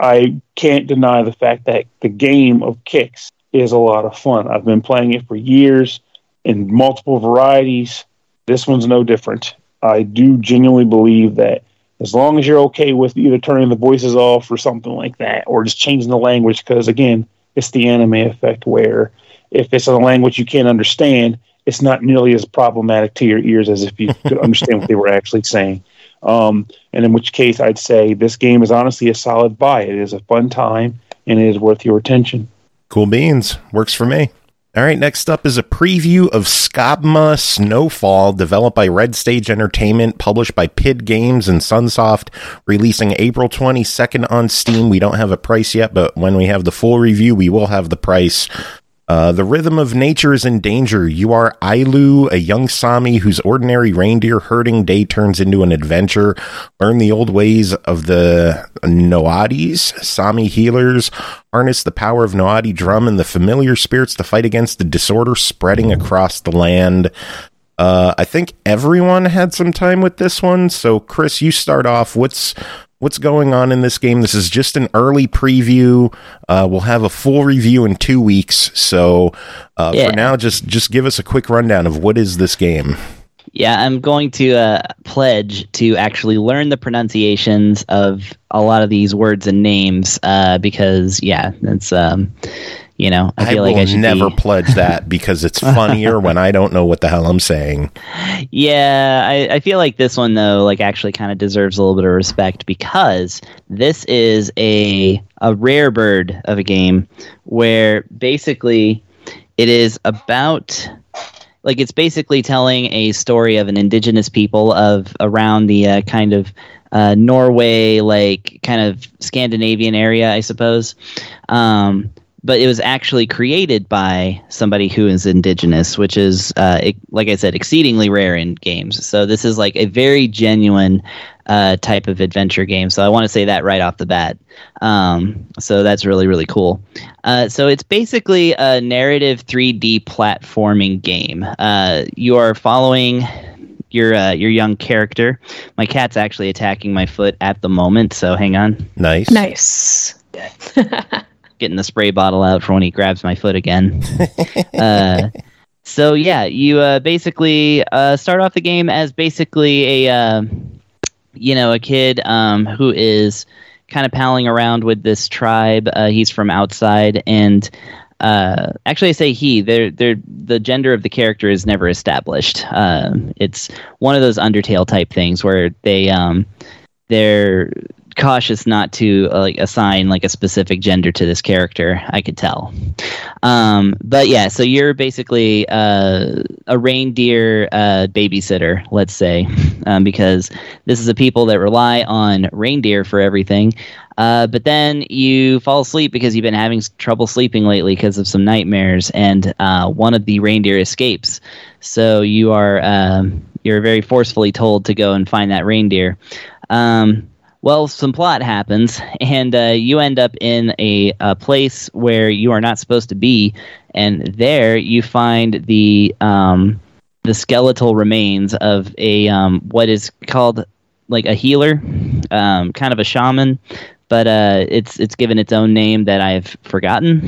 I can't deny the fact that the game of kicks is a lot of fun. I've been playing it for years in multiple varieties. This one's no different. I do genuinely believe that as long as you're okay with either turning the voices off or something like that, or just changing the language, because, again, it's the anime effect where if it's a language you can't understand, it's not nearly as problematic to your ears as if you could understand what they were actually saying. Um, and in which case, I'd say this game is honestly a solid buy. It is a fun time, and it is worth your attention. Cool beans. Works for me. All right, next up is a preview of Scabma Snowfall, developed by Red Stage Entertainment, published by P I D Games and Sunsoft, releasing April twenty-second on Steam. We don't have a price yet, but when we have the full review, we will have the price. Uh, the rhythm of nature is in danger. You are Ailu, a young Sami whose ordinary reindeer herding day turns into an adventure. Learn the old ways of the Noadis, Sami healers. Harness the power of Noadi drum and the familiar spirits to fight against the disorder spreading across the land. Uh, I think everyone had some time with this one. So, Chris, you start off. What's what's going on in this game? This is just an early preview. Uh, we'll have a full review in two weeks. So, uh, yeah. for now, just just give us a quick rundown of what is this game. Yeah, I'm going to uh, pledge to actually learn the pronunciations of a lot of these words and names uh, because, yeah, it's. Um, You know, I feel I like I should never be... pledge that because it's funnier when I don't know what the hell I'm saying. Yeah, I, I feel like this one, though, like actually kind of deserves a little bit of respect because this is a a rare bird of a game where basically it is about, like it's basically telling a story of an indigenous people of around the uh, kind of uh, Norway, like kind of Scandinavian area, I suppose. Um But it was actually created by somebody who is indigenous, which is, uh, it, like I said, exceedingly rare in games. So this is like a very genuine uh, type of adventure game. So I want to say that right off the bat. Um, so that's really, really cool. Uh, so it's basically a narrative three D platforming game. Uh, you are following your uh, your young character. My cat's actually attacking my foot at the moment, so hang on. Nice. Nice. Getting the spray bottle out for when he grabs my foot again. uh, so yeah, you uh, basically uh, start off the game as basically a uh, you know a kid um, who is kind of palling around with this tribe. Uh, he's from outside, and uh, actually I say he. They're, they're, the gender of the character is never established. Uh, it's one of those Undertale type things where they um, they're cautious not to uh, like assign like a specific gender to this character. I could tell. Um, but yeah, so you're basically uh, a reindeer uh, babysitter, let's say, um, because this is a people that rely on reindeer for everything. Uh, but then you fall asleep because you've been having trouble sleeping lately because of some nightmares, and uh, one of the reindeer escapes. So you are um, you're very forcefully told to go and find that reindeer. Um, Well, some plot happens, and uh, you end up in a, a place where you are not supposed to be, and there you find the um, the skeletal remains of a um, what is called like a healer, um, kind of a shaman, but uh, it's it's given its own name that I've forgotten.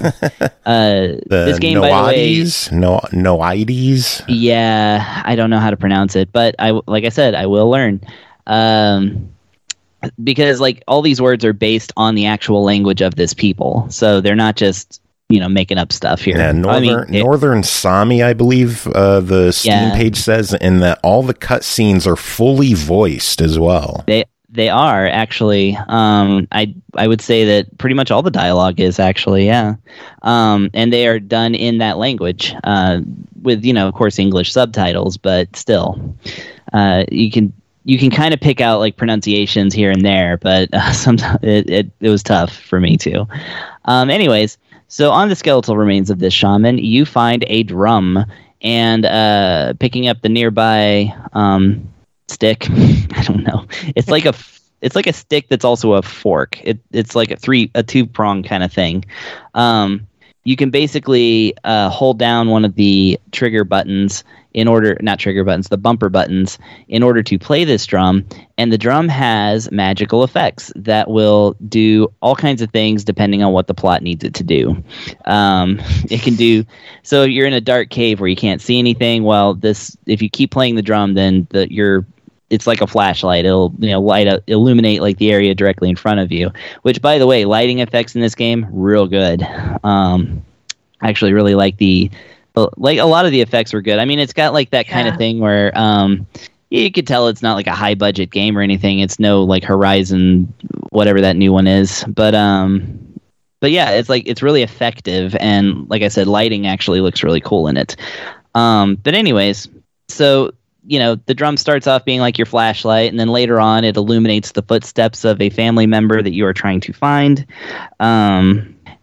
uh, the this game, Noades? by the way, no Noades. Yeah, I don't know how to pronounce it, but I like I said, I will learn. Um, Because like all these words are based on the actual language of this people, so they're not just you know making up stuff here. Yeah, northern I mean, it, northern Sami, I believe uh, the Steam yeah. page says, and that all the cutscenes are fully voiced as well. They they are actually. Um, I I would say that pretty much all the dialogue is actually yeah, um, and they are done in that language uh, with you know of course English subtitles, but still, uh, you can. You can kind of pick out like pronunciations here and there, but uh, sometimes it, it, it was tough for me too. Um, anyways, so on the skeletal remains of this shaman, you find a drum, and uh, picking up the nearby um, stick. I don't know. It's like a it's like a stick that's also a fork. It it's like a three a two prong kind of thing. Um, you can basically uh, hold down one of the trigger buttons in order, not trigger buttons, the bumper buttons, in order to play this drum. And the drum has magical effects that will do all kinds of things depending on what the plot needs it to do. Um, it can do, so you're in a dark cave where you can't see anything. Well, this, if you keep playing the drum, then the, you're, it's like a flashlight. It'll, you know, light up, illuminate like the area directly in front of you, which by the way, lighting effects in this game, real good. Um, I actually really like the, like a lot of the effects were good. I mean, it's got like that kind yeah. of thing where um, you could tell it's not like a high budget game or anything. It's no like Horizon, whatever that new one is. But um, but yeah, it's like it's really effective, and like I said, lighting actually looks really cool in it. Um, but anyways, so you know the drum starts off being like your flashlight, and then later on it illuminates the footsteps of a family member that you are trying to find. Um,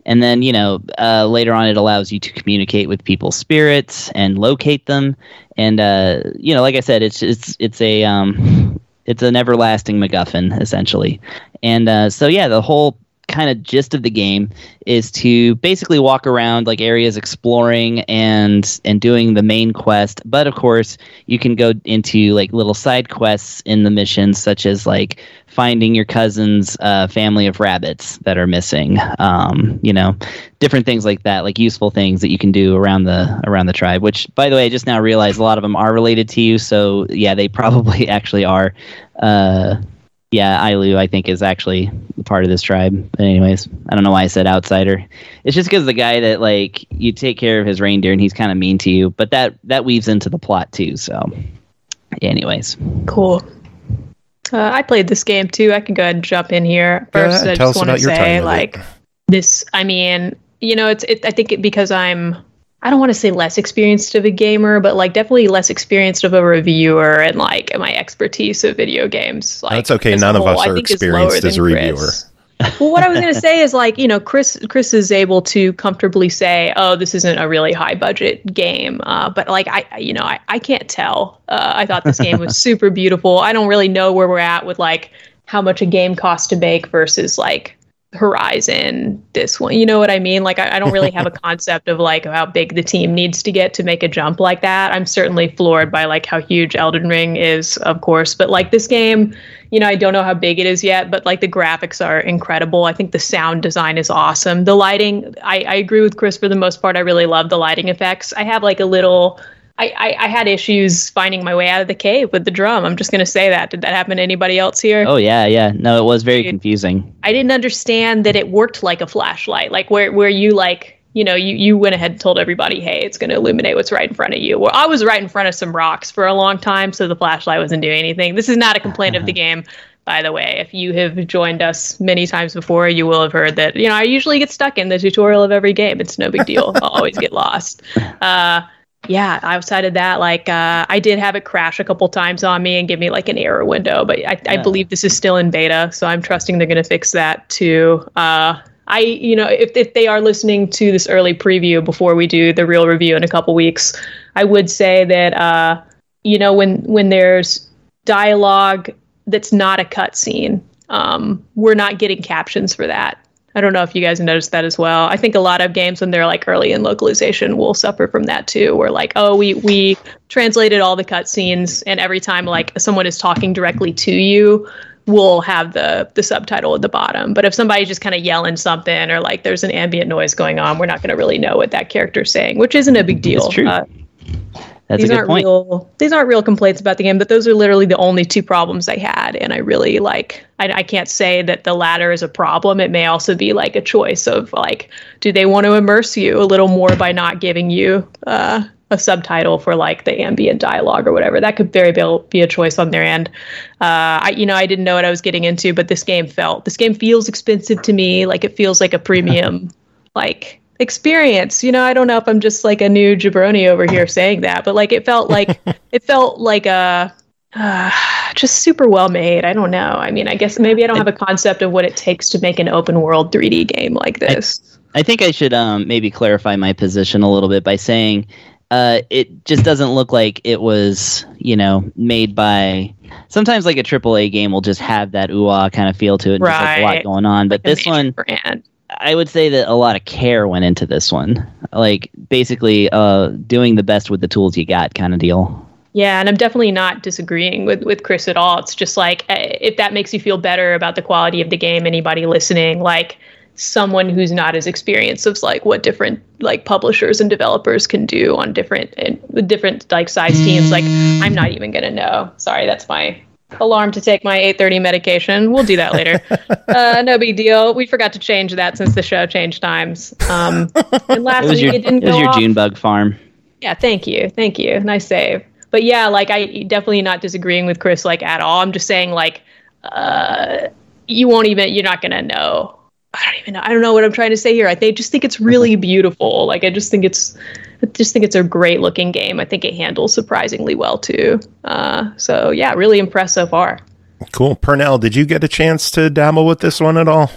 And then, you know, uh, later on, it allows you to communicate with people's spirits and locate them. And, uh, you know, like I said, it's it's it's a um, it's an everlasting MacGuffin, essentially. And uh, so, yeah, the whole kind of gist of the game is to basically walk around like areas exploring and and doing the main quest, but of course you can go into like little side quests in the missions, such as like finding your cousin's uh, family of rabbits that are missing, um, you know, different things like that, like useful things that you can do around the around the tribe, which, by the way, I just now realized a lot of them are related to you, so yeah, they probably actually are. uh Yeah, Ailu, I think, is actually part of this tribe. But anyways, I don't know why I said outsider. It's just because the guy that, like, you take care of his reindeer and he's kind of mean to you. But that, that weaves into the plot, too. So, anyways. Cool. Uh, I played this game, too. I can go ahead and jump in here. First, yeah, I just want to say, like, it. this, I mean, you know, it's. It, I think it, because I'm... I don't want to say less experienced of a gamer, but like definitely less experienced of a reviewer and like my expertise of video games. Like, that's okay. None of us are experienced as a reviewer. Well, what I was going to say is like, you know, Chris Chris is able to comfortably say, oh, this isn't a really high budget game. Uh, but like, I, you know, I, I can't tell. Uh, I thought this game was super beautiful. I don't really know where we're at with like how much a game costs to make versus like Horizon, this one, you know what I mean? Like, I, I don't really have a concept of like how big the team needs to get to make a jump like that. I'm certainly floored by like how huge Elden Ring is, of course, but like this game, you know, I don't know how big it is yet, but like the graphics are incredible. I think the sound design is awesome. The lighting, I, I agree with Chris for the most part. I really love the lighting effects. I have like a little. I, I, I had issues finding my way out of the cave with the drum. I'm just going to say that. Did that happen to anybody else here? Oh, yeah, yeah. No, it was very confusing. I didn't understand that it worked like a flashlight, like where, where you like, you know, you, you went ahead and told everybody, hey, it's going to illuminate what's right in front of you. Well, I was right in front of some rocks for a long time, so the flashlight wasn't doing anything. This is not a complaint of the game, by the way. If you have joined us many times before, you will have heard that, you know, I usually get stuck in the tutorial of every game. It's no big deal. I'll always get lost. Uh, Yeah, outside of that, like uh, I did have it crash a couple times on me and give me like an error window, but I, yeah. I believe this is still in beta, so I'm trusting they're going to fix that too. Uh, I, you know, if if they are listening to this early preview before we do the real review in a couple weeks, I would say that uh, you know, when when there's dialogue that's not a cutscene, um, we're not getting captions for that. I don't know if you guys noticed that as well. I think a lot of games when they're like early in localization will suffer from that too. Where like, oh, we we translated all the cutscenes, and every time like someone is talking directly to you, we'll have the the subtitle at the bottom. But if somebody's just kind of yelling something or like there's an ambient noise going on, we're not going to really know what that character's saying, which isn't a big deal. It's true. Uh, That's these a good aren't point. Real, these aren't real complaints about the game, but those are literally the only two problems I had. And I really like, I, I can't say that the latter is a problem. It may also be like a choice of like, do they want to immerse you a little more by not giving you uh, a subtitle for like the ambient dialogue or whatever? That could very well be a choice on their end. Uh, I, you know, I didn't know what I was getting into, but this game felt, this game feels expensive to me. Like it feels like a premium, like, experience. You know, I don't know if I'm just like a new jabroni over here saying that, but like it felt like it felt like a uh, just super well made. I don't know. I mean, I guess maybe I don't have a concept of what it takes to make an open world three D game like this. I, I think I should um, maybe clarify my position a little bit by saying uh, it just doesn't look like it was, you know, made by. Sometimes like a triple A game will just have that ooh-ah kind of feel to it, and right. just like a lot going on. But like this one. Brand. I would say that a lot of care went into this one. Like, basically, uh, doing the best with the tools you got kind of deal. Yeah, and I'm definitely not disagreeing with, with Chris at all. It's just like, if that makes you feel better about the quality of the game, anybody listening, like, someone who's not as experienced of, like, what different, like, publishers and developers can do on different, and different, like, size teams, like, I'm not even going to know. Sorry, that's my alarm to take my eight thirty medication. We'll do that later. uh, no big deal. We forgot to change that since the show changed times. Um, and last it was week your, it didn't it was go your off. Junebug farm. Yeah, thank you. Thank you. Nice save. But yeah, like I definitely not disagreeing with Chris like at all. I'm just saying like uh, you won't even, you're not going to know. I don't even know. I don't know what I'm trying to say here. I think, just think it's really beautiful. Like, I just think it's, I just think it's a great looking game. I think it handles surprisingly well too. Uh, so yeah, really impressed so far. Cool. Pernell, did you get a chance to dabble with this one at all?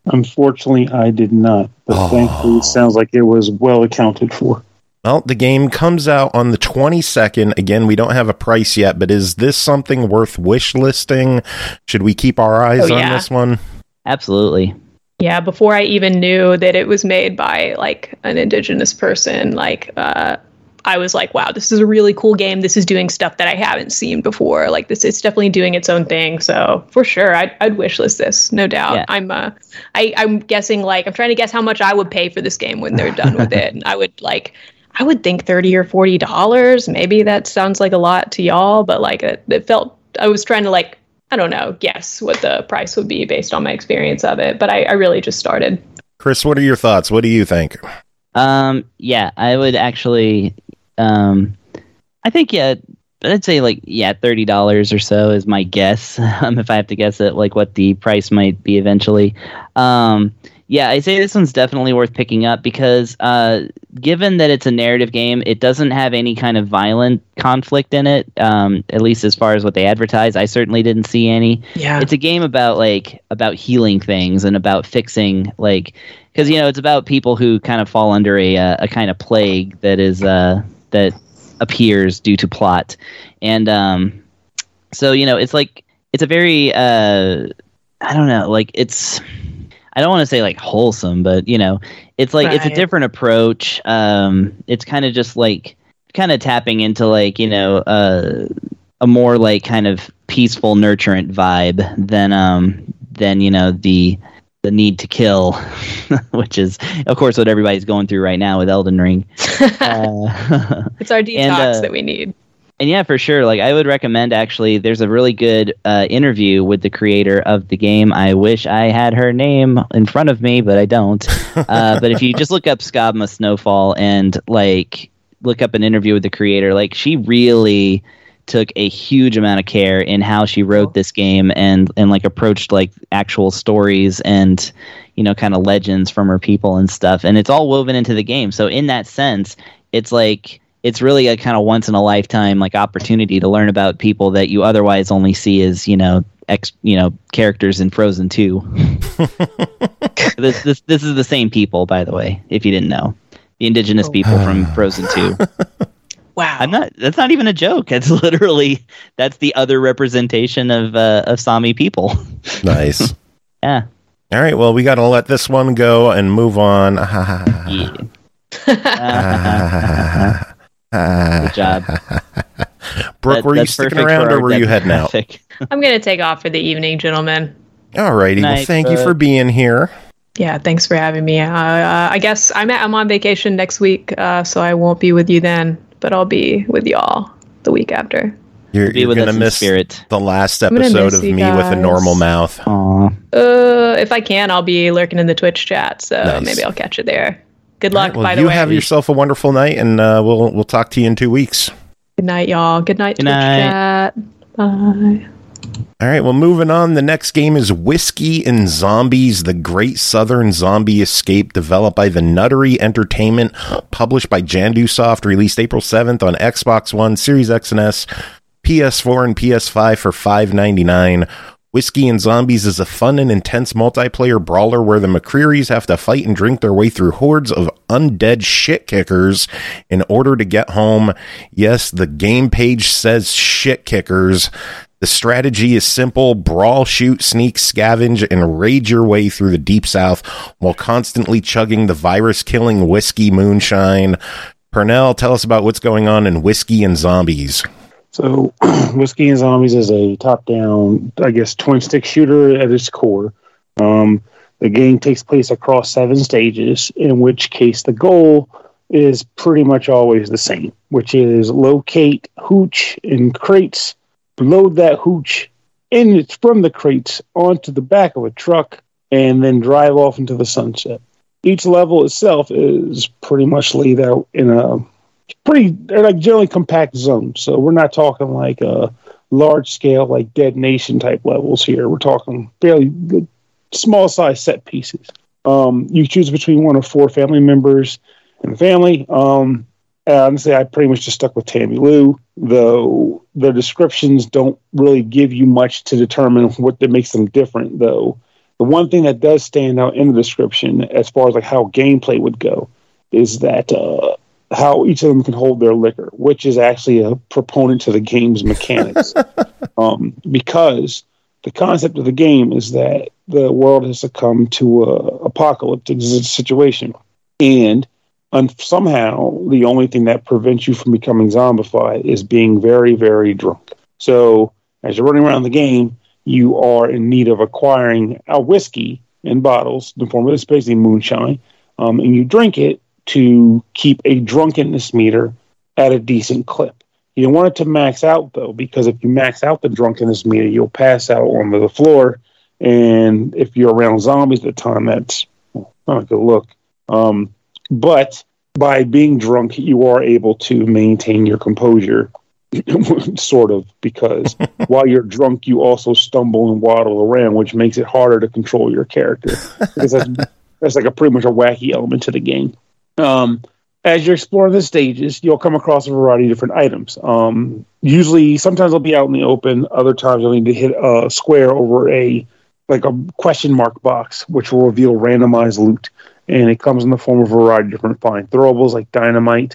Unfortunately, I did not. But Oh. thankfully, it sounds like it was well accounted for. Well, the game comes out on the twenty-second. Again, we don't have a price yet, but is this something worth wish listing? Should we keep our eyes Oh, on yeah. this one? Absolutely. Yeah, before I even knew that it was made by like an indigenous person, like uh, I was like, wow, this is a really cool game. This is doing stuff that I haven't seen before. Like this, it's definitely doing its own thing. So for sure, I'd, I'd wishlist this, no doubt. Yeah. I'm, uh, I, I'm guessing like I'm trying to guess how much I would pay for this game when they're done with it, and I would like, I would think thirty or forty dollars. Maybe that sounds like a lot to y'all, but like it, it felt. I was trying to like. I don't know, guess what the price would be based on my experience of it, but I, I really just started. Chris, what are your thoughts? What do you think? Um, yeah, I would actually, um, I think, yeah, I'd say like, yeah, thirty dollars or so is my guess. Um, if I have to guess at like what the price might be eventually. Um, yeah, I say this one's definitely worth picking up because, uh, given that it's a narrative game, it doesn't have any kind of violent conflict in it. Um, at least as far as what they advertise, I certainly didn't see any. Yeah. It's a game about like about healing things and about fixing like because you know it's about people who kind of fall under a uh, a kind of plague that is uh that appears due to plot, and um, so you know it's like it's a very uh I don't know like it's. I don't want to say like wholesome, but you know, it's like it's a Right. different approach. Um, it's kind of just like kind of tapping into like you know uh, a more like kind of peaceful, nurturant vibe than um than you know the the need to kill, which is of course what everybody's going through right now with Elden Ring. Uh, It's our detox and, uh, that we need. And yeah, for sure. Like I would recommend actually there's a really good uh, interview with the creator of the game. I wish I had her name in front of me, but I don't. Uh, but if you just look up Skabma Snowfall and like look up an interview with the creator, like she really took a huge amount of care in how she wrote this game and and like approached like actual stories and you know kind of legends from her people and stuff. And it's all woven into the game. So in that sense, it's like it's really a kind of once in a lifetime like opportunity to learn about people that you otherwise only see as, you know, ex, you know, characters in Frozen two. this, this, this is the same people, by the way, if you didn't know. The indigenous people from Frozen two. Wow. I'm not, that's not even a joke. That's literally, that's the other representation of, uh, of Sami people. Nice. Yeah. All right, well, we got to let this one go and move on. Yeah. Good job. Brooke, That- were you that's sticking perfect around for or our were you heading out? demographic. I'm going to take off for the evening, gentlemen. All righty, well, Night, thank you Brooke. for being here. Yeah, thanks for having me. Uh, uh, I guess I'm at, I'm on vacation next week, uh, so I won't be with you then, but I'll be with y'all the week after. You're, Be you're with going us to in miss spirit. the last gonna episode miss of you me with a guys. normal mouth. Aw. Uh, if I can, I'll be lurking in the Twitch chat, so Nice. maybe I'll catch you there. Good All luck, right, well, by you the way. have yourself a wonderful night, and uh, we'll we'll talk to you in two weeks. Good night, y'all. Good night, Good Twitch night. chat. Bye. All right, well, moving on. The next game is Whiskey and Zombies, the Great Southern Zombie Escape, developed by the Nuttery Entertainment, published by Jandusoft, released April seventh on Xbox One, Series X and S, P S four, and P S five for five ninety-nine. Whiskey and Zombies is a fun and intense multiplayer brawler where the McCreary's have to fight and drink their way through hordes of undead shit kickers in order to get home. Yes, the game page says shit kickers. The strategy is simple: brawl, shoot, sneak, scavenge, and raid your way through the Deep South while constantly chugging the virus-killing whiskey moonshine. Pernell, tell us about what's going on in Whiskey and Zombies. So, Whiskey and Zombies is a top-down, I guess, twin-stick shooter at its core. Um, the game takes place across seven stages, in which case the goal is pretty much always the same, which is locate hooch in crates, load that hooch in from the crates onto the back of a truck, and then drive off into the sunset. Each level itself is pretty much laid out in a pretty, they're like generally compact zones. So we're not talking like a large scale, like Dead Nation type levels here. We're talking fairly small size set pieces. Um, you choose between one of four family members in the family. Um, and honestly, I pretty much just stuck with Tammy Lou, though the descriptions don't really give you much to determine what that makes them different, though. The one thing that does stand out in the description, as far as like how gameplay would go, is that uh, how each of them can hold their liquor, which is actually a proponent to the game's mechanics. um, because the concept of the game is that the world has succumbed to a apocalyptic situation, and um, somehow the only thing that prevents you from becoming zombified is being very, very drunk. So as you're running around the game, you are in need of acquiring a whiskey in bottles, in the form of it's basically moonshine, um, and you drink it to keep a drunkenness meter at a decent clip. You don't want it to max out, though, because if you max out the drunkenness meter, you'll pass out onto the floor. And if you're around zombies at the time, that's not a good look. Um, but by being drunk, you are able to maintain your composure, sort of, because while you're drunk, you also stumble and waddle around, which makes it harder to control your character. Because that's, that's like a pretty much a wacky element to the game. Um, as you're exploring the stages, you'll come across a variety of different items. Um, usually, sometimes they'll be out in the open. Other times, you'll need to hit a square over a like a question mark box, which will reveal randomized loot. And it comes in the form of a variety of different fine throwables like dynamite,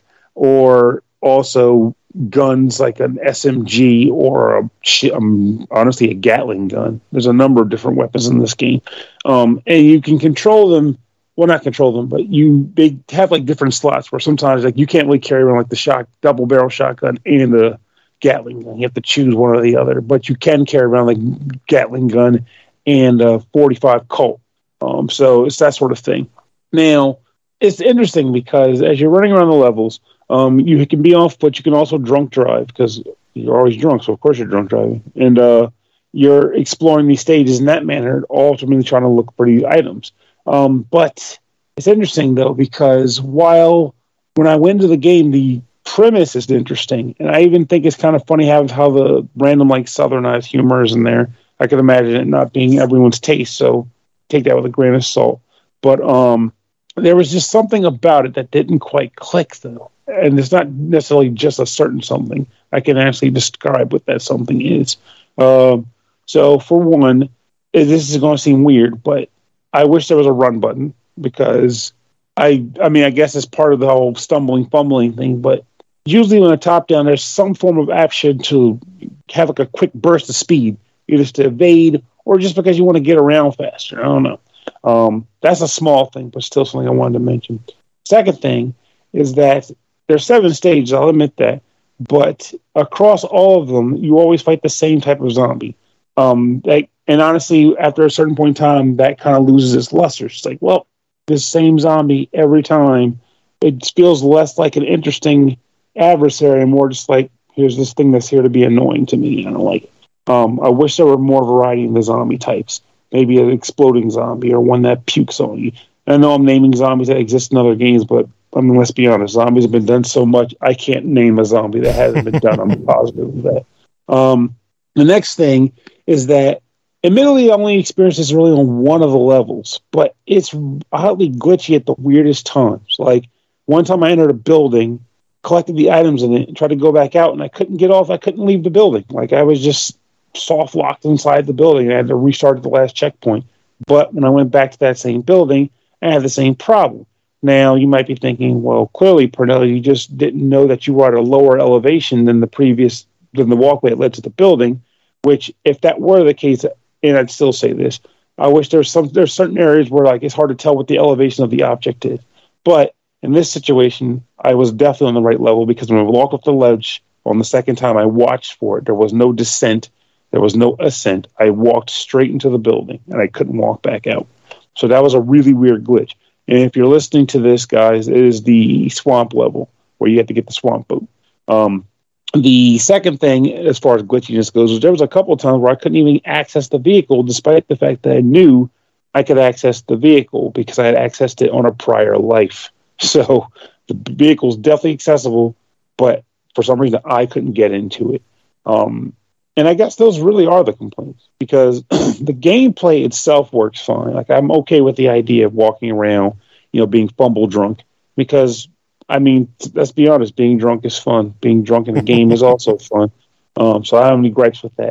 or also guns like an S M G or a, um, honestly a Gatling gun. There's a number of different weapons in this game, um, and you can control them. Well, not control them, but you they have like different slots where sometimes like you can't really carry around like the shot double barrel shotgun and the Gatling gun. You have to choose one or the other, but you can carry around like Gatling gun and a forty-five Colt. Um, so it's that sort of thing. Now it's interesting because as you're running around the levels, um, you can be on foot. You can also drunk drive because you're always drunk, so of course you're drunk driving, and uh, you're exploring these stages in that manner, ultimately trying to look for these items. Um, but it's interesting, though, because while when I went into the game, the premise is interesting. And I even think it's kind of funny how, how the random, like, Southernized humor is in there. I can imagine it not being everyone's taste, so take that with a grain of salt. But um, there was just something about it that didn't quite click, though. And it's not necessarily just a certain something. I can actually describe what that something is. Um, so, for one, this is going to seem weird, but I wish there was a run button because I I mean, I guess it's part of the whole stumbling, fumbling thing, but usually when I top down, there's some form of action to have like a quick burst of speed, either to evade or just because you want to get around faster. I don't know. Um, that's a small thing, but still something I wanted to mention. Second thing is that there's seven stages, I'll admit that, but across all of them, you always fight the same type of zombie. Um, that, and honestly, after a certain point in time, that kind of loses its luster. It's like, well, this same zombie every time. It feels less like an interesting adversary and more just like, here's this thing that's here to be annoying to me. I don't like it. Um, I wish there were more variety in the zombie types. Maybe an exploding zombie or one that pukes on you. I know I'm naming zombies that exist in other games, but I mean, let's be honest. Zombies have been done so much, I can't name a zombie that hasn't been done. I'm positive of that. Um, the next thing is that, admittedly, I only experienced this really on one of the levels, but it's oddly glitchy at the weirdest times. Like, one time I entered a building, collected the items in it, and tried to go back out, and I couldn't get off. I couldn't leave the building. Like, I was just soft locked inside the building. I had to restart at the last checkpoint. But when I went back to that same building, I had the same problem. Now, you might be thinking, well, clearly, Pernell, you just didn't know that you were at a lower elevation than the previous, than the walkway that led to the building, which, if that were the case, and I'd still say this, I wish there's some, there's certain areas where, like, it's hard to tell what the elevation of the object is. But in this situation, I was definitely on the right level because when I walked off the ledge on the second time, I watched for it. There was no descent. There was no ascent. I walked straight into the building, and I couldn't walk back out. So that was a really weird glitch. And if you're listening to this, guys, it is the swamp level where you have to get the swamp boat. Um, the second thing, as far as glitchiness goes, is there was a couple of times where I couldn't even access the vehicle, despite the fact that I knew I could access the vehicle because I had accessed it on a prior life. So the vehicle's definitely accessible, but for some reason I couldn't get into it. Um, and I guess those really are the complaints because the gameplay itself works fine. Like, I'm okay with the idea of walking around, you know, being fumble drunk because, I mean, let's be honest, being drunk is fun. Being drunk in the game is also fun. Um, so I don't have any gripes with that.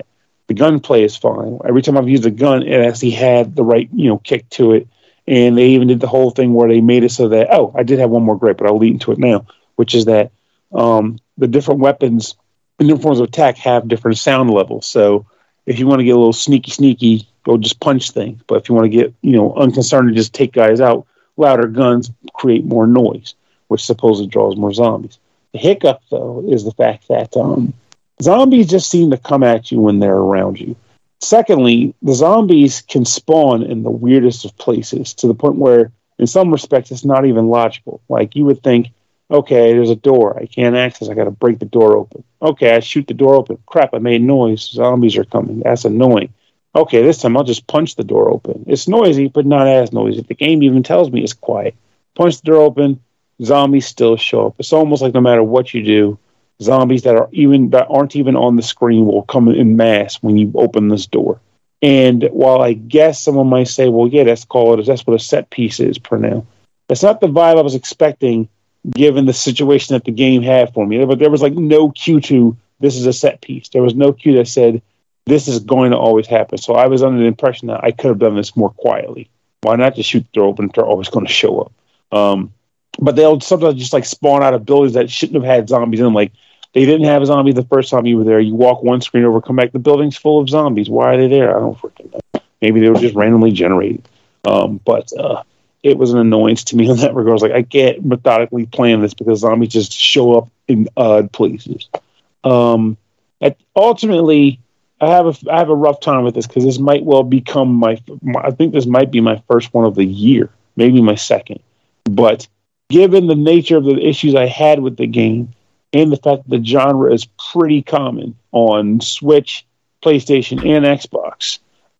The gunplay is fine. Every time I've used a gun, it actually had the right, you know, kick to it. And they even did the whole thing where they made it so that, oh, I did have one more gripe, but I'll lead into it now, which is that um, the different weapons and different forms of attack have different sound levels. So if you want to get a little sneaky, sneaky, go just punch things. But if you want to get, you know, unconcerned and just take guys out, louder guns create more noise, which supposedly draws more zombies. The hiccup, though, is the fact that um, zombies just seem to come at you when they're around you. Secondly, the zombies can spawn in the weirdest of places to the point where, in some respects, it's not even logical. Like, you would think, okay, there's a door I can't access. I got to break the door open. Okay, I shoot the door open. Crap, I made noise. Zombies are coming. That's annoying. Okay, this time I'll just punch the door open. It's noisy, but not as noisy. The game even tells me it's quiet. Punch the door open. Zombies still show up. It's almost like no matter what you do, zombies that are even that aren't even on the screen will come in mass when you open this door. And while I guess someone might say, well, yeah, that's called that's what a set piece is per now. That's not the vibe I was expecting given the situation that the game had for me. But there was like no cue to this is a set piece. There was no cue that said this is going to always happen. So I was under the impression that I could have done this more quietly. Why not just shoot the door open if they're always going to show up? Um, But they'll sometimes just like spawn out of buildings that shouldn't have had zombies in them. Like they didn't have a zombie the first time you were there. You walk one screen over, come back, the building's full of zombies. Why are they there? I don't freaking know. Maybe they were just randomly generated. Um, but uh, it was an annoyance to me in that regard. I was like, I can't methodically plan this because zombies just show up in odd places. Um, at, ultimately, I have a I have a rough time with this because this might well become my, my. I think this might be my first one of the year, maybe my second, but. Given the nature of the issues I had with the game and the fact that the genre is pretty common on Switch, PlayStation, and Xbox,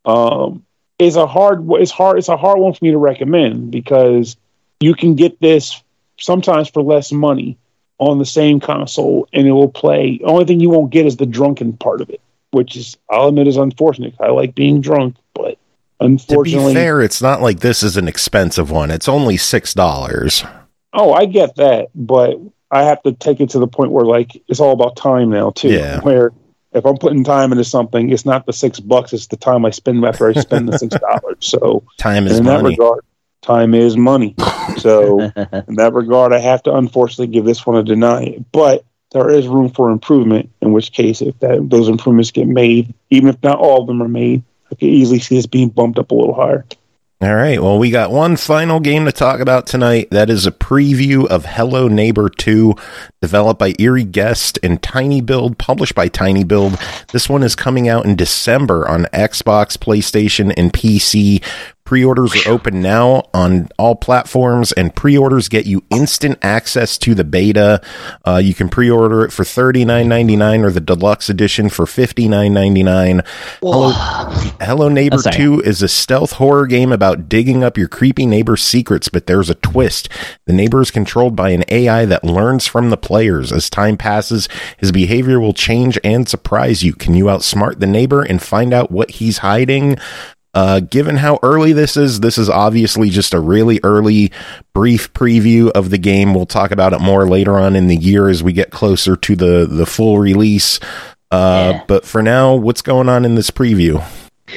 um, it's a hard it's hard it's a hard one for me to recommend because you can get this sometimes for less money on the same console and it will play. The only thing you won't get is the drunken part of it, which is I'll admit is unfortunate. I like being drunk, but unfortunately, to be fair, it's not like this is an expensive one. It's only six dollars. Oh, I get that, but I have to take it to the point where, like, it's all about time now, too. Yeah. Where if I'm putting time into something, it's not the six bucks, it's the time I spend after I spend the six dollars. So, time is in money. that regard, time is money. So, in that regard, I have to unfortunately give this one a deny. But there is room for improvement, in which case, if that those improvements get made, even if not all of them are made, I could easily see this being bumped up a little higher. All right, well, we got one final game to talk about tonight. That is a preview of Hello Neighbor two, developed by Eerie Guest and Tiny Build, published by Tiny Build. This one is coming out in December on Xbox, PlayStation, and P C. Pre-orders are open now on all platforms, and pre-orders get you instant access to the beta. Uh, you can pre-order it for thirty-nine ninety-nine or the deluxe edition for fifty-nine ninety-nine. Hello, Hello Neighbor oh, two is a stealth horror game about digging up your creepy neighbor's secrets, but there's a twist. The neighbor is controlled by an A I that learns from the players. As time passes, his behavior will change and surprise you. Can you outsmart the neighbor and find out what he's hiding? Uh, given how early this is, this is obviously just a really early, brief preview of the game. We'll talk about it more later on in the year as we get closer to the, the full release. Uh, yeah. But for now, what's going on in this preview?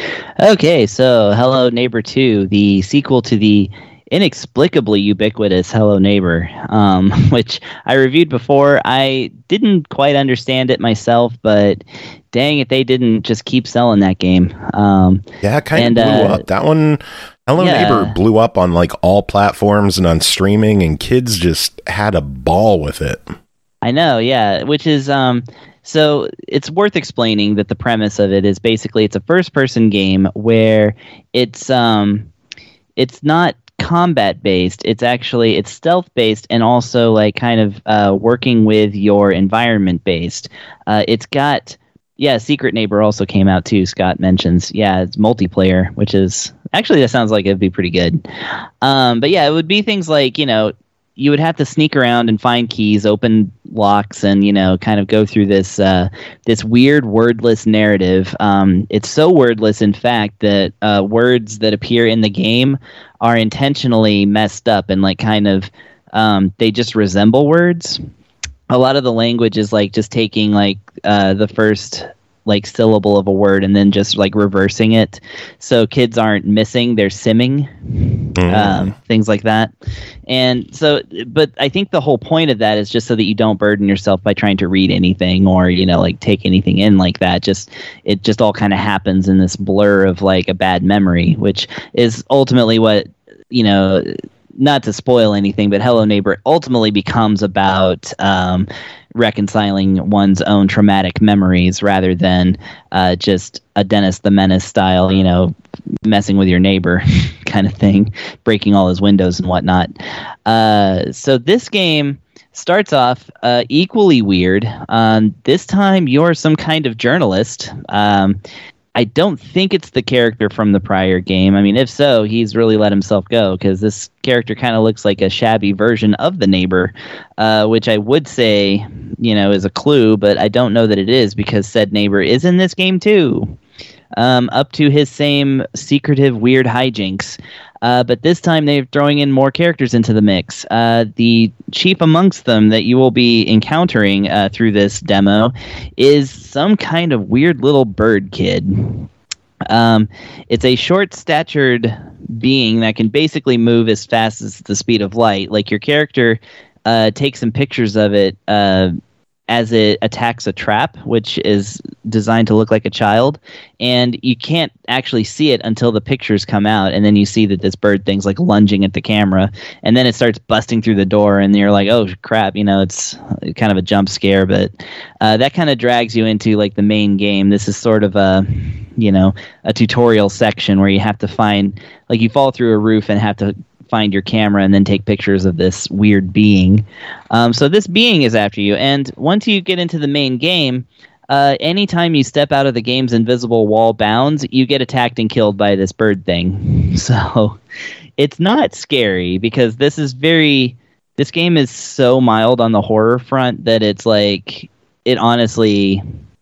Okay, so Hello Neighbor two, the sequel to the inexplicably ubiquitous Hello Neighbor, um, which I reviewed before. I didn't quite understand it myself, but dang it, they didn't just keep selling that game. Um, yeah, it kind of blew uh, up. That one, Hello yeah. Neighbor, blew up on like all platforms and on streaming, and kids just had a ball with it. I know, yeah, which is... Um, So it's worth explaining that the premise of it is basically it's a first-person game where it's um, it's not combat based. It's actually it's stealth based and also like kind of uh, working with your environment based. Uh, it's got yeah, Secret Neighbor also came out too. Scott mentions yeah, it's multiplayer, which is actually that sounds like it'd be pretty good. Um, but yeah, it would be things like you know. You would have to sneak around and find keys, open locks, and you know, kind of go through this uh, this weird wordless narrative. Um, it's so wordless, in fact, that uh, words that appear in the game are intentionally messed up and like kind of um, they just resemble words. A lot of the language is like just taking like uh, the first like syllable of a word and then just like reversing it, so kids aren't missing, they're simming, mm. um, things like that. And so, but I think the whole point of that is just so that you don't burden yourself by trying to read anything or, you know, like take anything in like that. Just it just all kind of happens in this blur of like a bad memory, which is ultimately what, you know, not to spoil anything, but Hello Neighbor ultimately becomes about um, reconciling one's own traumatic memories rather than uh, just a Dennis the Menace style, you know, messing with your neighbor kind of thing, breaking all his windows and whatnot. Uh, so this game starts off uh, equally weird. Um, this time you're some kind of journalist. Um, I don't think it's the character from the prior game. I mean, if so, he's really let himself go, because this character kind of looks like a shabby version of the neighbor, uh, which I would say, you know, is a clue, but I don't know that it is, because said neighbor is in this game too, um, up to his same secretive, weird hijinks. Uh, but this time they're throwing in more characters into the mix. Uh, the chief amongst them that you will be encountering uh, through this demo is some kind of weird little bird kid. Um, it's a short-statured being that can basically move as fast as the speed of light. Like, your character uh, takes some pictures of it uh, as it attacks a trap, which is designed to look like a child, and you can't actually see it until the pictures come out, and then you see that this bird thing's like lunging at the camera, and then it starts busting through the door, and you're like, oh crap, you know, it's kind of a jump scare, but uh, that kind of drags you into like the main game. This is sort of a, you know, a tutorial section where you have to find, like, you fall through a roof and have to find your camera and then take pictures of this weird being. Um, so this being is after you, and once you get into the main game, uh, anytime you step out of the game's invisible wall bounds, you get attacked and killed by this bird thing. So it's not scary, because this is very, this game is so mild on the horror front that it's like, it honestly,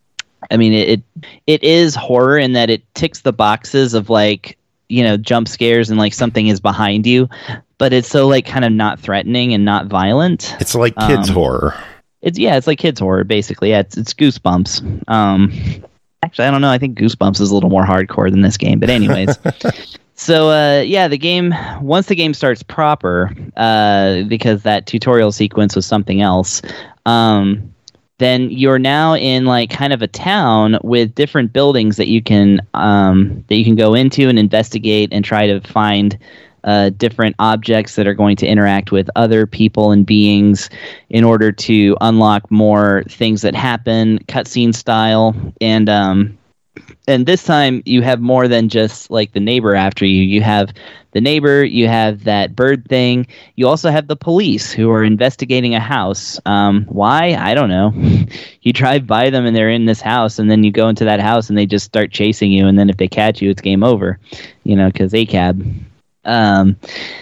I mean, it, it, it is horror in that it ticks the boxes of like, you know, jump scares and like something is behind you, but it's so like kind of not threatening and not violent. It's like kids um, horror. It's yeah, it's like kids horror basically. Yeah, it's it's Goosebumps. Um, actually, I don't know. I think Goosebumps is a little more hardcore than this game, but anyways. So uh, yeah, the game, once the game starts proper, uh, because that tutorial sequence was something else. Um, then you're now in like kind of a town with different buildings that you can um, that you can go into and investigate and try to find uh, different objects that are going to interact with other people and beings in order to unlock more things that happen, cutscene style. And um, and this time you have more than just like the neighbor after you. You have the neighbor, you have that bird thing. You also have the police who are investigating a house. Um, why? I don't know. You drive by them and they're in this house, and then you go into that house and they just start chasing you. And then if they catch you, it's game over, you know, because A C A B. Um,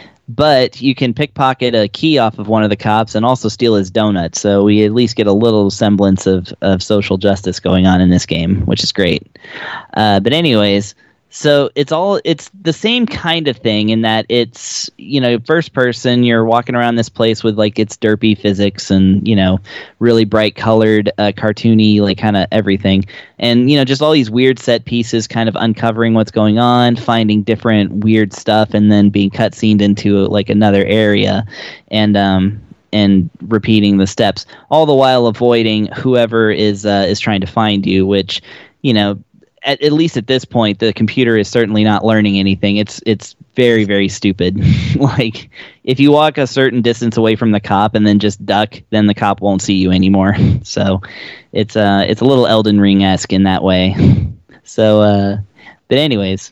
but you can pickpocket a key off of one of the cops and also steal his donut. So we at least get a little semblance of, of social justice going on in this game, which is great. Uh, but anyways, so it's all it's the same kind of thing in that it's, you know, first person, you're walking around this place with like its derpy physics and, you know, really bright colored, uh, cartoony, like kind of everything. And, you know, just all these weird set pieces kind of uncovering what's going on, finding different weird stuff, and then being cutscened into like another area and um and repeating the steps, all the while avoiding whoever is uh, is trying to find you, which, you know, At, at least at this point, the computer is certainly not learning anything. It's it's very, very stupid. Like, if you walk a certain distance away from the cop and then just duck, then the cop won't see you anymore. So it's uh it's a little Elden Ring-esque in that way. So, uh, but anyways,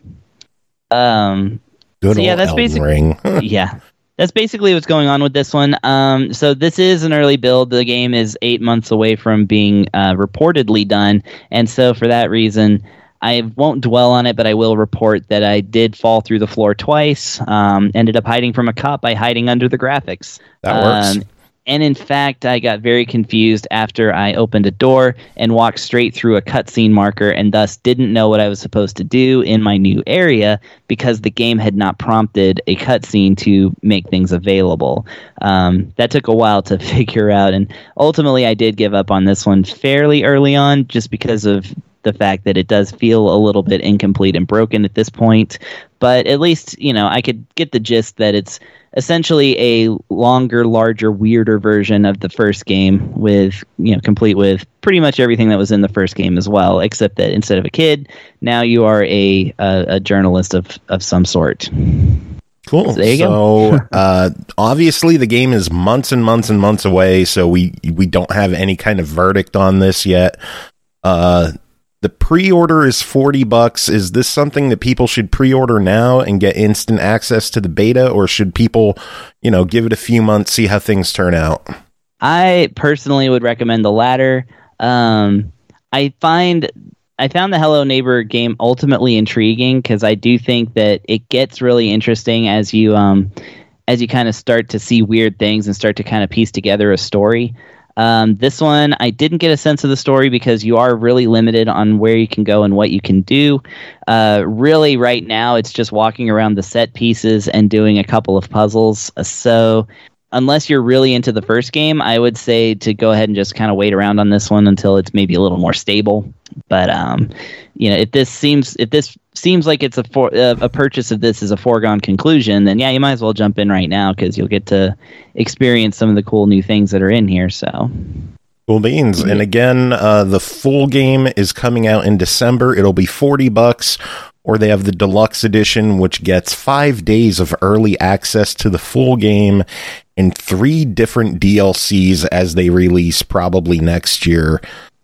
um, good so yeah, old that's Elden basically Ring. yeah. That's basically what's going on with this one. Um, so this is an early build. The game is eight months away from being uh, reportedly done, and so for that reason, I won't dwell on it, but I will report that I did fall through the floor twice. Um, ended up hiding from a cop by hiding under the graphics. That works. Um, and in fact, I got very confused after I opened a door and walked straight through a cutscene marker, and thus didn't know what I was supposed to do in my new area because the game had not prompted a cutscene to make things available. Um, that took a while to figure out, and ultimately I did give up on this one fairly early on just because of the fact that it does feel a little bit incomplete and broken at this point. But at least, you know, I could get the gist that it's essentially a longer, larger, weirder version of the first game with, you know, complete with pretty much everything that was in the first game as well, except that instead of a kid, now you are a a, a journalist of, of some sort. Cool. So there you so go. uh, obviously the game is months and months and months away, so we we don't have any kind of verdict on this yet. Uh, the pre-order is forty bucks. Is this something that people should pre-order now and get instant access to the beta, or should people, you know, give it a few months, see how things turn out? I personally would recommend the latter. Um, I find I found the Hello Neighbor game ultimately intriguing because I do think that it gets really interesting as you um, as you kind of start to see weird things and start to kind of piece together a story. Um, this one, I didn't get a sense of the story because you are really limited on where you can go and what you can do. Uh, really, right now, it's just walking around the set pieces and doing a couple of puzzles. So unless you're really into the first game, I would say to go ahead and just kind of wait around on this one until it's maybe a little more stable. But um, you know, if this seems if this seems like it's a for, uh, a purchase of this is a foregone conclusion, then yeah, you might as well jump in right now because you'll get to experience some of the cool new things that are in here. So cool beans. And again, uh, the full game is coming out in December. It'll be forty bucks. Or they have the deluxe edition, which gets five days of early access to the full game and three different D L Cs as they release probably next year.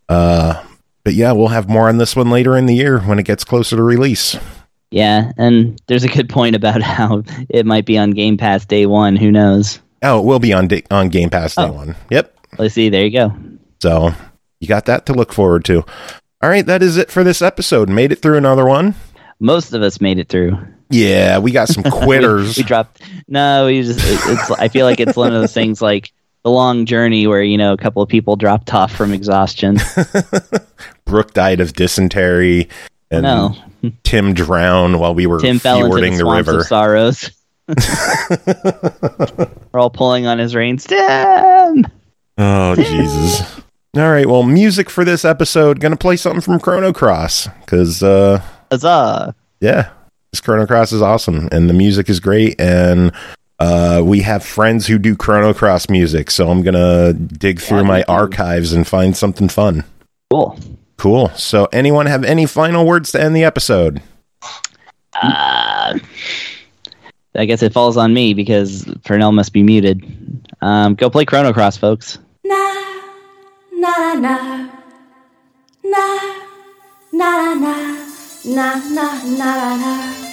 Uh, but yeah, we'll have more on this one later in the year when it gets closer to release. Yeah, and there's a good point about how it might be on Game Pass day one. Who knows? Oh, it will be on da- on Game Pass day oh. one. Yep. Let's see. There you go. So you got that to look forward to. All right, that is it for this episode. Made it through another one. Most of us made it through. Yeah, we got some quitters. we, we dropped. No, we just. It, it's. I feel like it's one of those things like the long journey where, you know, a couple of people dropped off from exhaustion. Brooke died of dysentery, and no. Tim drowned while we were Tim fell into the, the swamps river. Of sorrows. We're all pulling on his reins. Tim. Oh Jesus! All right, well, music for this episode. Gonna play something from Chrono Cross because. Uh, Huzzah! Yeah, this Chrono Cross is awesome, and the music is great, and uh, we have friends who do Chrono Cross music, so I'm gonna dig through my archives and find something fun. Cool. Cool. So, anyone have any final words to end the episode? Uh, I guess it falls on me because Pernell must be muted. Um, go play Chrono Cross, folks. Na na na na na na na na na na.